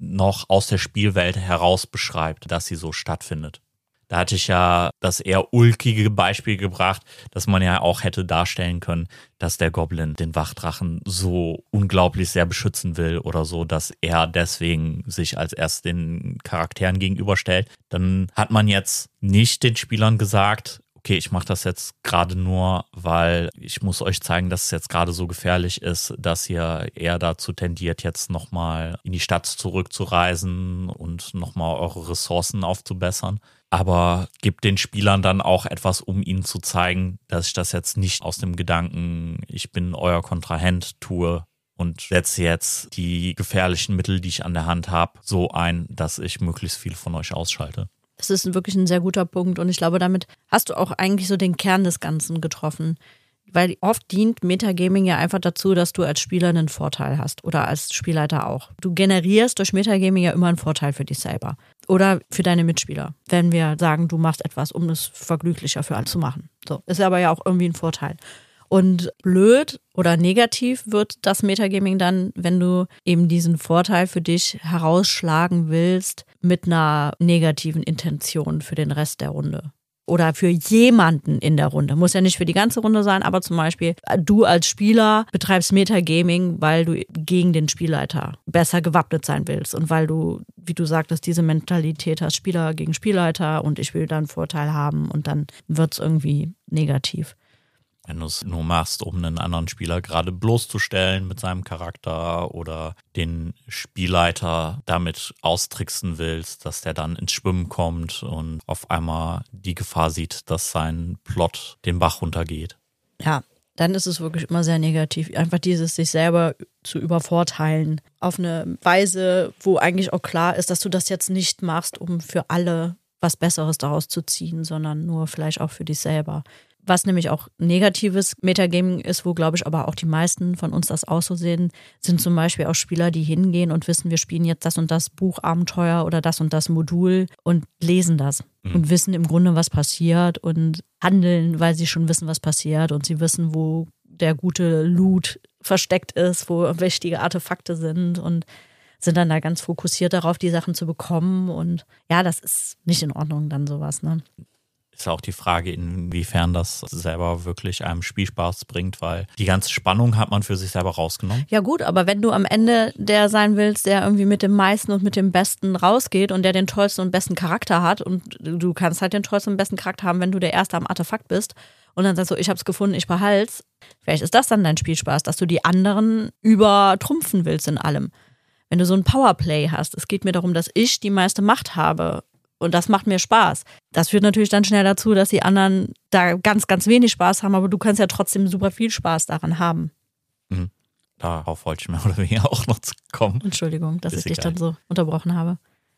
noch aus der Spielwelt heraus beschreibt, dass sie so stattfindet. Da hatte ich ja das eher ulkige Beispiel gebracht, dass man ja auch hätte darstellen können, dass der Goblin den Wachdrachen so unglaublich sehr beschützen will oder so, dass er deswegen sich als erst den Charakteren gegenüberstellt. Dann hat man jetzt nicht den Spielern gesagt, okay, ich mache das jetzt gerade nur, weil ich muss euch zeigen, dass es jetzt gerade so gefährlich ist, dass ihr eher dazu tendiert, jetzt nochmal in die Stadt zurückzureisen und nochmal eure Ressourcen aufzubessern. Aber gibt den Spielern dann auch etwas, um ihnen zu zeigen, dass ich das jetzt nicht aus dem Gedanken, ich bin euer Kontrahent, tue und setze jetzt die gefährlichen Mittel, die ich an der Hand habe, so ein, dass ich möglichst viel von euch ausschalte. Das ist wirklich ein sehr guter Punkt und ich glaube, damit hast du auch eigentlich so den Kern des Ganzen getroffen. Weil oft dient Metagaming ja einfach dazu, dass du als Spieler einen Vorteil hast oder als Spielleiter auch. Du generierst durch Metagaming ja immer einen Vorteil für dich selber oder für deine Mitspieler, wenn wir sagen, du machst etwas, um es vergnüglicher für alle zu machen. So, ist aber ja auch irgendwie ein Vorteil. Und blöd oder negativ wird das Metagaming dann, wenn du eben diesen Vorteil für dich herausschlagen willst mit einer negativen Intention für den Rest der Runde. Oder für jemanden in der Runde. Muss ja nicht für die ganze Runde sein, aber zum Beispiel du als Spieler betreibst Metagaming, weil du gegen den Spielleiter besser gewappnet sein willst und weil du, wie du sagtest, diese Mentalität hast, Spieler gegen Spielleiter und ich will da einen Vorteil haben und dann wird es irgendwie negativ. Wenn du es nur machst, um einen anderen Spieler gerade bloßzustellen mit seinem Charakter oder den Spielleiter damit austricksen willst, dass der dann ins Schwimmen kommt und auf einmal die Gefahr sieht, dass sein Plot den Bach runtergeht. Ja, dann ist es wirklich immer sehr negativ. Einfach dieses sich selber zu übervorteilen auf eine Weise, wo eigentlich auch klar ist, dass du das jetzt nicht machst, um für alle was Besseres daraus zu ziehen, sondern nur vielleicht auch für dich selber. Was nämlich auch negatives Metagaming ist, wo, glaube ich, aber auch die meisten von uns das auch so sehen, sind zum Beispiel auch Spieler, die hingehen und wissen, wir spielen jetzt das und das Buchabenteuer oder das und das Modul und lesen das und wissen im Grunde, was passiert und handeln, weil sie schon wissen, was passiert und sie wissen, wo der gute Loot versteckt ist, wo wichtige Artefakte sind und sind dann da ganz fokussiert darauf, die Sachen zu bekommen und ja, das ist nicht in Ordnung dann sowas, ne? Ist auch die Frage, inwiefern das selber wirklich einem Spielspaß bringt, weil die ganze Spannung hat man für sich selber rausgenommen. Ja gut, aber wenn du am Ende der sein willst, der irgendwie mit dem meisten und mit dem Besten rausgeht und der den tollsten und besten Charakter hat und du kannst halt den tollsten und besten Charakter haben, wenn du der Erste am Artefakt bist und dann sagst du, ich hab's gefunden, ich behalt's, vielleicht ist das dann dein Spielspaß, dass du die anderen übertrumpfen willst in allem. Wenn du so ein Powerplay hast, es geht mir darum, dass ich die meiste Macht habe. Und das macht mir Spaß. Das führt natürlich dann schnell dazu, dass die anderen da ganz, ganz wenig Spaß haben, aber du kannst ja trotzdem super viel Spaß daran haben. Mhm. Darauf wollte ich mehr oder weniger auch noch kommen. Entschuldigung, dass ich dich dann so unterbrochen habe.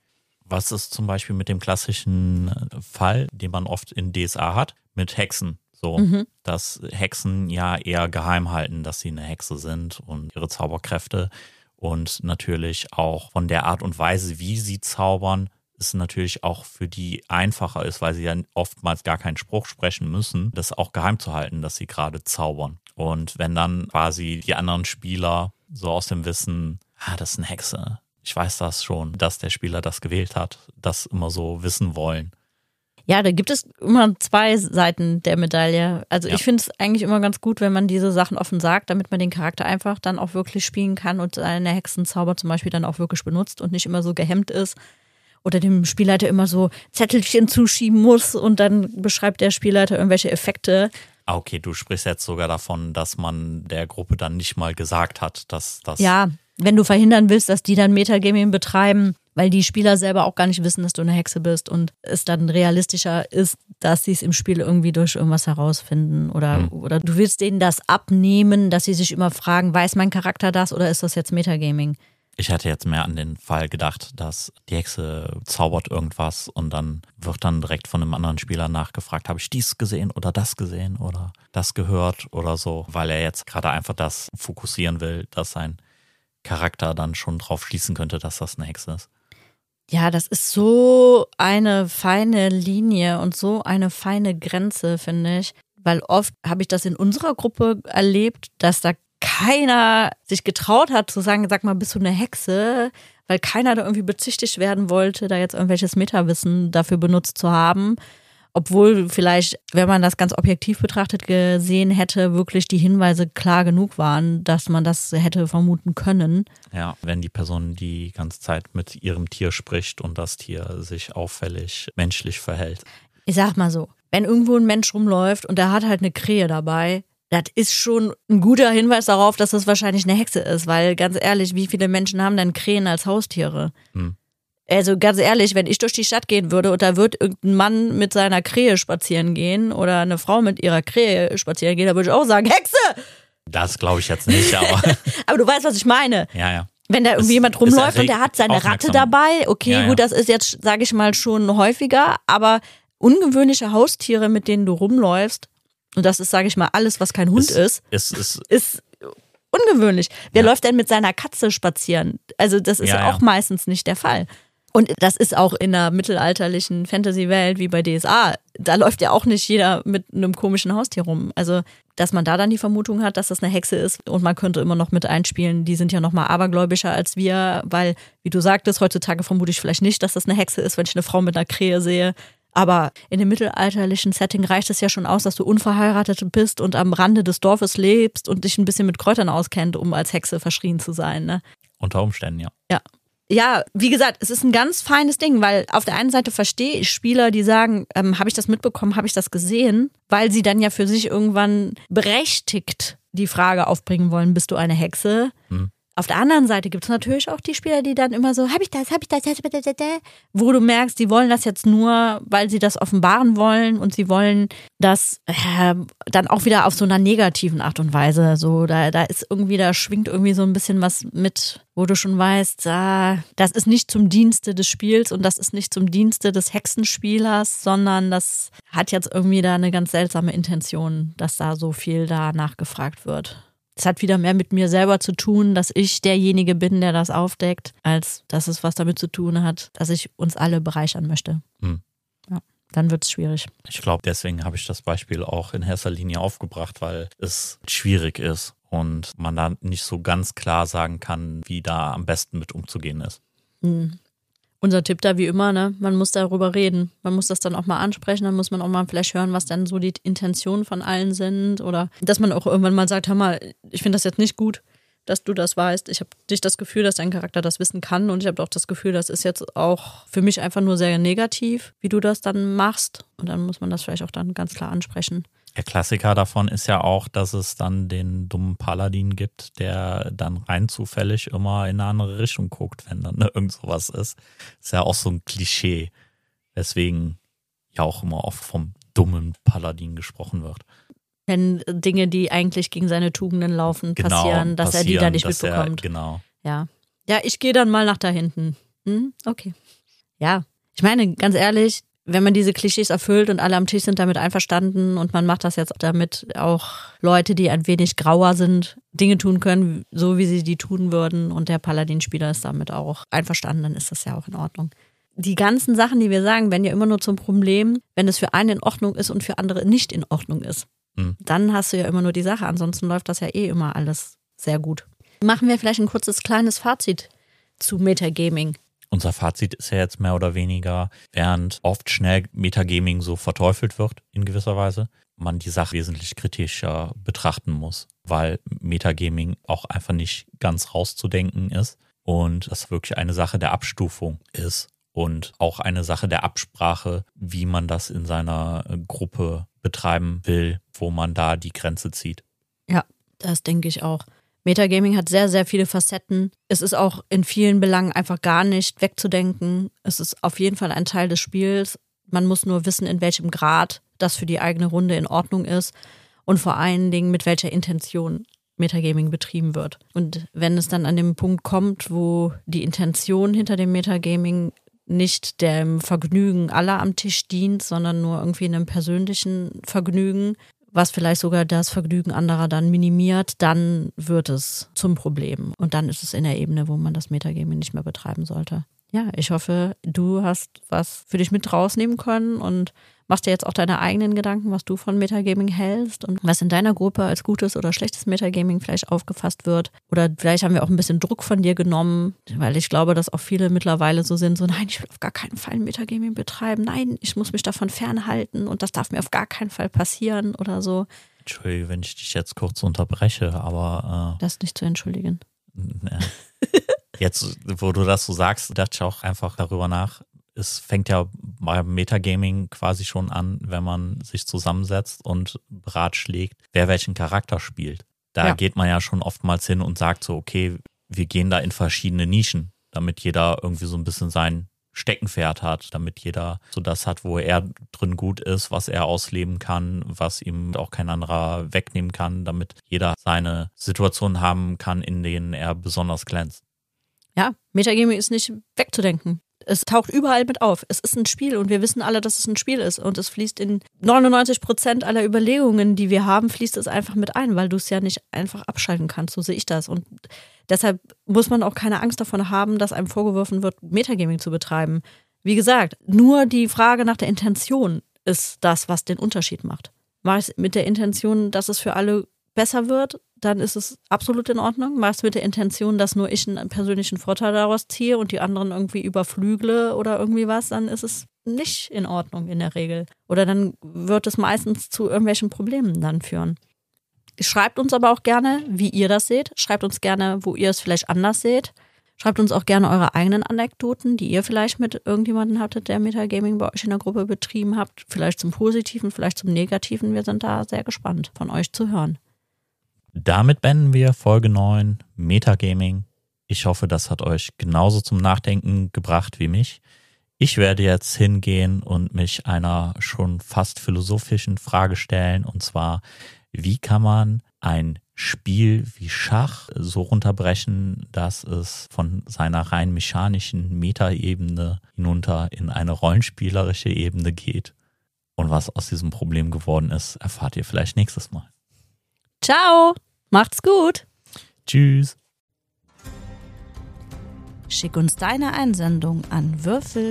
Was ist zum Beispiel mit dem klassischen Fall, den man oft in DSA hat, mit Hexen? So, dass Hexen ja eher geheim halten, dass sie eine Hexe sind und ihre Zauberkräfte und natürlich auch von der Art und Weise, wie sie zaubern, es natürlich auch für die einfacher ist, weil sie ja oftmals gar keinen Spruch sprechen müssen, das auch geheim zu halten, dass sie gerade zaubern. Und wenn dann quasi die anderen Spieler so aus dem Wissen, das ist eine Hexe, ich weiß das schon, dass der Spieler das gewählt hat, das immer so wissen wollen. Ja, da gibt es immer zwei Seiten der Medaille. Also ich finde es eigentlich immer ganz gut, wenn man diese Sachen offen sagt, damit man den Charakter einfach dann auch wirklich spielen kann und seine Hexenzauber zum Beispiel dann auch wirklich benutzt und nicht immer so gehemmt ist. Oder dem Spielleiter immer so Zettelchen zuschieben muss und dann beschreibt der Spielleiter irgendwelche Effekte. Okay, du sprichst jetzt sogar davon, dass man der Gruppe dann nicht mal gesagt hat, dass das... Ja, wenn du verhindern willst, dass die dann Metagaming betreiben, weil die Spieler selber auch gar nicht wissen, dass du eine Hexe bist und es dann realistischer ist, dass sie es im Spiel irgendwie durch irgendwas herausfinden. Oder du willst denen das abnehmen, dass sie sich immer fragen, weiß mein Charakter das oder ist das jetzt Metagaming? Ich hatte jetzt mehr an den Fall gedacht, dass die Hexe zaubert irgendwas und dann wird dann direkt von einem anderen Spieler nachgefragt, habe ich dies gesehen oder das gesehen oder das gehört oder so, weil er jetzt gerade einfach das fokussieren will, dass sein Charakter dann schon drauf schließen könnte, dass das eine Hexe ist. Ja, das ist so eine feine Linie und so eine feine Grenze, finde ich, weil oft habe ich das in unserer Gruppe erlebt, dass da keiner sich getraut hat zu sagen, sag mal, bist du eine Hexe? weil keiner da irgendwie bezichtigt werden wollte, da jetzt irgendwelches Metawissen dafür benutzt zu haben. Obwohl vielleicht, wenn man das ganz objektiv betrachtet gesehen hätte, wirklich die Hinweise klar genug waren, dass man das hätte vermuten können. Ja, wenn die Person die ganze Zeit mit ihrem Tier spricht und das Tier sich auffällig menschlich verhält. Ich sag mal so, wenn irgendwo ein Mensch rumläuft und der hat halt eine Krähe dabei, das ist schon ein guter Hinweis darauf, dass das wahrscheinlich eine Hexe ist, weil ganz ehrlich, wie viele Menschen haben denn Krähen als Haustiere? Also ganz ehrlich, wenn ich durch die Stadt gehen würde und da wird irgendein Mann mit seiner Krähe spazieren gehen oder eine Frau mit ihrer Krähe spazieren gehen, da würde ich auch sagen, Hexe! Das glaube ich jetzt nicht, aber... Aber du weißt, was ich meine. Ja. Wenn da irgendwie jemand rumläuft und der hat seine Ratte dabei, okay, Ja. gut, das ist jetzt, sage ich mal, schon häufiger, aber ungewöhnliche Haustiere, mit denen du rumläufst, und das ist, sage ich mal, alles, was kein Hund ist ungewöhnlich. Wer läuft denn mit seiner Katze spazieren? Also das ist auch meistens nicht der Fall. Und das ist auch in einer mittelalterlichen Fantasy-Welt wie bei DSA. Da läuft ja auch nicht jeder mit einem komischen Haustier rum. Also, dass man da dann die Vermutung hat, dass das eine Hexe ist und man könnte immer noch mit einspielen, die sind ja noch mal abergläubischer als wir, weil, wie du sagtest, heutzutage vermute ich vielleicht nicht, dass das eine Hexe ist, wenn ich eine Frau mit einer Krähe sehe. Aber in dem mittelalterlichen Setting reicht es ja schon aus, dass du unverheiratet bist und am Rande des Dorfes lebst und dich ein bisschen mit Kräutern auskennt, um als Hexe verschrien zu sein, ne? Unter Umständen, ja. Ja, wie gesagt, es ist ein ganz feines Ding, weil auf der einen Seite verstehe ich Spieler, die sagen, habe ich das mitbekommen, habe ich das gesehen, weil sie dann ja für sich irgendwann berechtigt die Frage aufbringen wollen, bist du eine Hexe? Auf der anderen Seite gibt es natürlich auch die Spieler, die dann immer so, hab ich das, wo du merkst, die wollen das jetzt nur, weil sie das offenbaren wollen und sie wollen das dann auch wieder auf so einer negativen Art und Weise. So, da ist irgendwie, da schwingt irgendwie so ein bisschen was mit, wo du schon weißt, das ist nicht zum Dienste des Spiels und das ist nicht zum Dienste des Hexenspielers, sondern das hat jetzt irgendwie da eine ganz seltsame Intention, dass da so viel da nachgefragt wird. Es hat wieder mehr mit mir selber zu tun, dass ich derjenige bin, der das aufdeckt, als dass es was damit zu tun hat, dass ich uns alle bereichern möchte. Ja, dann wird es schwierig. Ich glaube, deswegen habe ich das Beispiel auch in erster Linie aufgebracht, weil es schwierig ist und man da nicht so ganz klar sagen kann, wie da am besten mit umzugehen ist. Unser Tipp da wie immer, ne? Man muss darüber reden. Man muss das dann auch mal ansprechen, dann muss man auch mal vielleicht hören, was dann so die Intentionen von allen sind oder dass man auch irgendwann mal sagt, hör mal, ich finde das jetzt nicht gut, dass du das weißt. Ich habe nicht das Gefühl, dass dein Charakter das wissen kann und ich habe auch das Gefühl, das ist jetzt auch für mich einfach nur sehr negativ, wie du das dann machst und dann muss man das vielleicht auch dann ganz klar ansprechen. Der Klassiker davon ist ja auch, dass es dann den dummen Paladin gibt, der dann rein zufällig immer in eine andere Richtung guckt, wenn dann irgend sowas ist. Ist ja auch so ein Klischee, weswegen ja auch immer oft vom dummen Paladin gesprochen wird. Wenn Dinge, die eigentlich gegen seine Tugenden laufen, passieren, dass er die da nicht mitbekommt. Genau. Ja, ich gehe dann mal nach da hinten. Okay. Ja, ich meine, ganz ehrlich, wenn man diese Klischees erfüllt und alle am Tisch sind damit einverstanden und man macht das jetzt damit auch Leute, die ein wenig grauer sind, Dinge tun können, so wie sie die tun würden und der Paladin-Spieler ist damit auch einverstanden, dann ist das ja auch in Ordnung. Die ganzen Sachen, die wir sagen, werden ja immer nur zum Problem, wenn es für einen in Ordnung ist und für andere nicht in Ordnung ist. Dann hast du ja immer nur die Sache, ansonsten läuft das ja immer alles sehr gut. Machen wir vielleicht ein kurzes kleines Fazit zu Metagaming. Unser Fazit ist ja jetzt mehr oder weniger, während oft schnell Metagaming so verteufelt wird in gewisser Weise, man die Sache wesentlich kritischer betrachten muss, weil Metagaming auch einfach nicht ganz rauszudenken ist und das wirklich eine Sache der Abstufung ist und auch eine Sache der Absprache, wie man das in seiner Gruppe betreiben will, wo man da die Grenze zieht. Ja, das denke ich auch. Metagaming hat sehr, sehr viele Facetten. Es ist auch in vielen Belangen einfach gar nicht wegzudenken. Es ist auf jeden Fall ein Teil des Spiels. Man muss nur wissen, in welchem Grad das für die eigene Runde in Ordnung ist und vor allen Dingen mit welcher Intention Metagaming betrieben wird. Und wenn es dann an den Punkt kommt, wo die Intention hinter dem Metagaming nicht dem Vergnügen aller am Tisch dient, sondern nur irgendwie einem persönlichen Vergnügen, was vielleicht sogar das Vergnügen anderer dann minimiert, dann wird es zum Problem. Und dann ist es in der Ebene, wo man das Metagaming nicht mehr betreiben sollte. Ja, ich hoffe, du hast was für dich mit rausnehmen können und machst dir jetzt auch deine eigenen Gedanken, was du von Metagaming hältst und was in deiner Gruppe als gutes oder schlechtes Metagaming vielleicht aufgefasst wird. Oder vielleicht haben wir auch ein bisschen Druck von dir genommen, weil ich glaube, dass auch viele mittlerweile so sind, so nein, ich will auf gar keinen Fall Metagaming betreiben, nein, ich muss mich davon fernhalten und das darf mir auf gar keinen Fall passieren oder so. Entschuldige, wenn ich dich jetzt kurz unterbreche, aber das ist nicht zu entschuldigen. Jetzt, wo du das so sagst, dachte ich auch einfach darüber nach. Es fängt ja beim Metagaming quasi schon an, wenn man sich zusammensetzt und beratschlägt, wer welchen Charakter spielt. Da geht man ja schon oftmals hin und sagt so, okay, wir gehen da in verschiedene Nischen, damit jeder irgendwie so ein bisschen sein Steckenpferd hat, damit jeder so das hat, wo er drin gut ist, was er ausleben kann, was ihm auch kein anderer wegnehmen kann, damit jeder seine Situationen haben kann, in denen er besonders glänzt. Ja, Metagaming ist nicht wegzudenken. Es taucht überall mit auf. Es ist ein Spiel und wir wissen alle, dass es ein Spiel ist. Und es fließt in 99% aller Überlegungen, die wir haben, fließt es einfach mit ein, weil du es ja nicht einfach abschalten kannst. So sehe ich das. Und deshalb muss man auch keine Angst davon haben, dass einem vorgeworfen wird, Metagaming zu betreiben. Wie gesagt, nur die Frage nach der Intention ist das, was den Unterschied macht. Mach es mit der Intention, dass es für alle besser wird, dann ist es absolut in Ordnung. Mach es mit der Intention, dass nur ich einen persönlichen Vorteil daraus ziehe und die anderen irgendwie überflügle oder irgendwie was, dann ist es nicht in Ordnung in der Regel. Oder dann wird es meistens zu irgendwelchen Problemen dann führen. Schreibt uns aber auch gerne, wie ihr das seht. Schreibt uns gerne, wo ihr es vielleicht anders seht. Schreibt uns auch gerne eure eigenen Anekdoten, die ihr vielleicht mit irgendjemandem hattet, der Metagaming bei euch in der Gruppe betrieben habt. Vielleicht zum Positiven, vielleicht zum Negativen. Wir sind da sehr gespannt, von euch zu hören. Damit beenden wir Folge 9 Metagaming. Ich hoffe, das hat euch genauso zum Nachdenken gebracht wie mich. Ich werde jetzt hingehen und mich einer schon fast philosophischen Frage stellen, und zwar, wie kann man ein Spiel wie Schach so runterbrechen, dass es von seiner rein mechanischen Metaebene hinunter in eine rollenspielerische Ebene geht? Und was aus diesem Problem geworden ist, erfahrt ihr vielleicht nächstes Mal. Ciao, macht's gut. Tschüss. Schick uns deine Einsendung an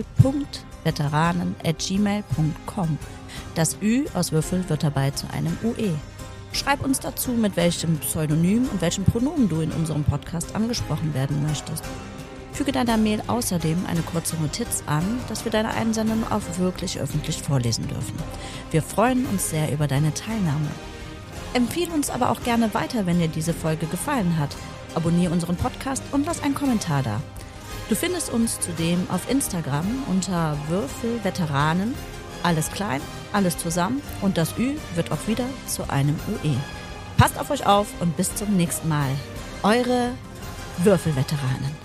würfel.veteranen@gmail.com. Das Ü aus Würfel wird dabei zu einem UE. Schreib uns dazu, mit welchem Pseudonym und welchem Pronomen du in unserem Podcast angesprochen werden möchtest. Füge deiner Mail außerdem eine kurze Notiz an, dass wir deine Einsendung auch wirklich öffentlich vorlesen dürfen. Wir freuen uns sehr über deine Teilnahme. Empfehle uns aber auch gerne weiter, wenn dir diese Folge gefallen hat. Abonniere unseren Podcast und lass einen Kommentar da. Du findest uns zudem auf Instagram unter Würfelveteranen. Alles klein, alles zusammen und das Ü wird auch wieder zu einem UE. Passt auf euch auf und bis zum nächsten Mal. Eure Würfelveteranen.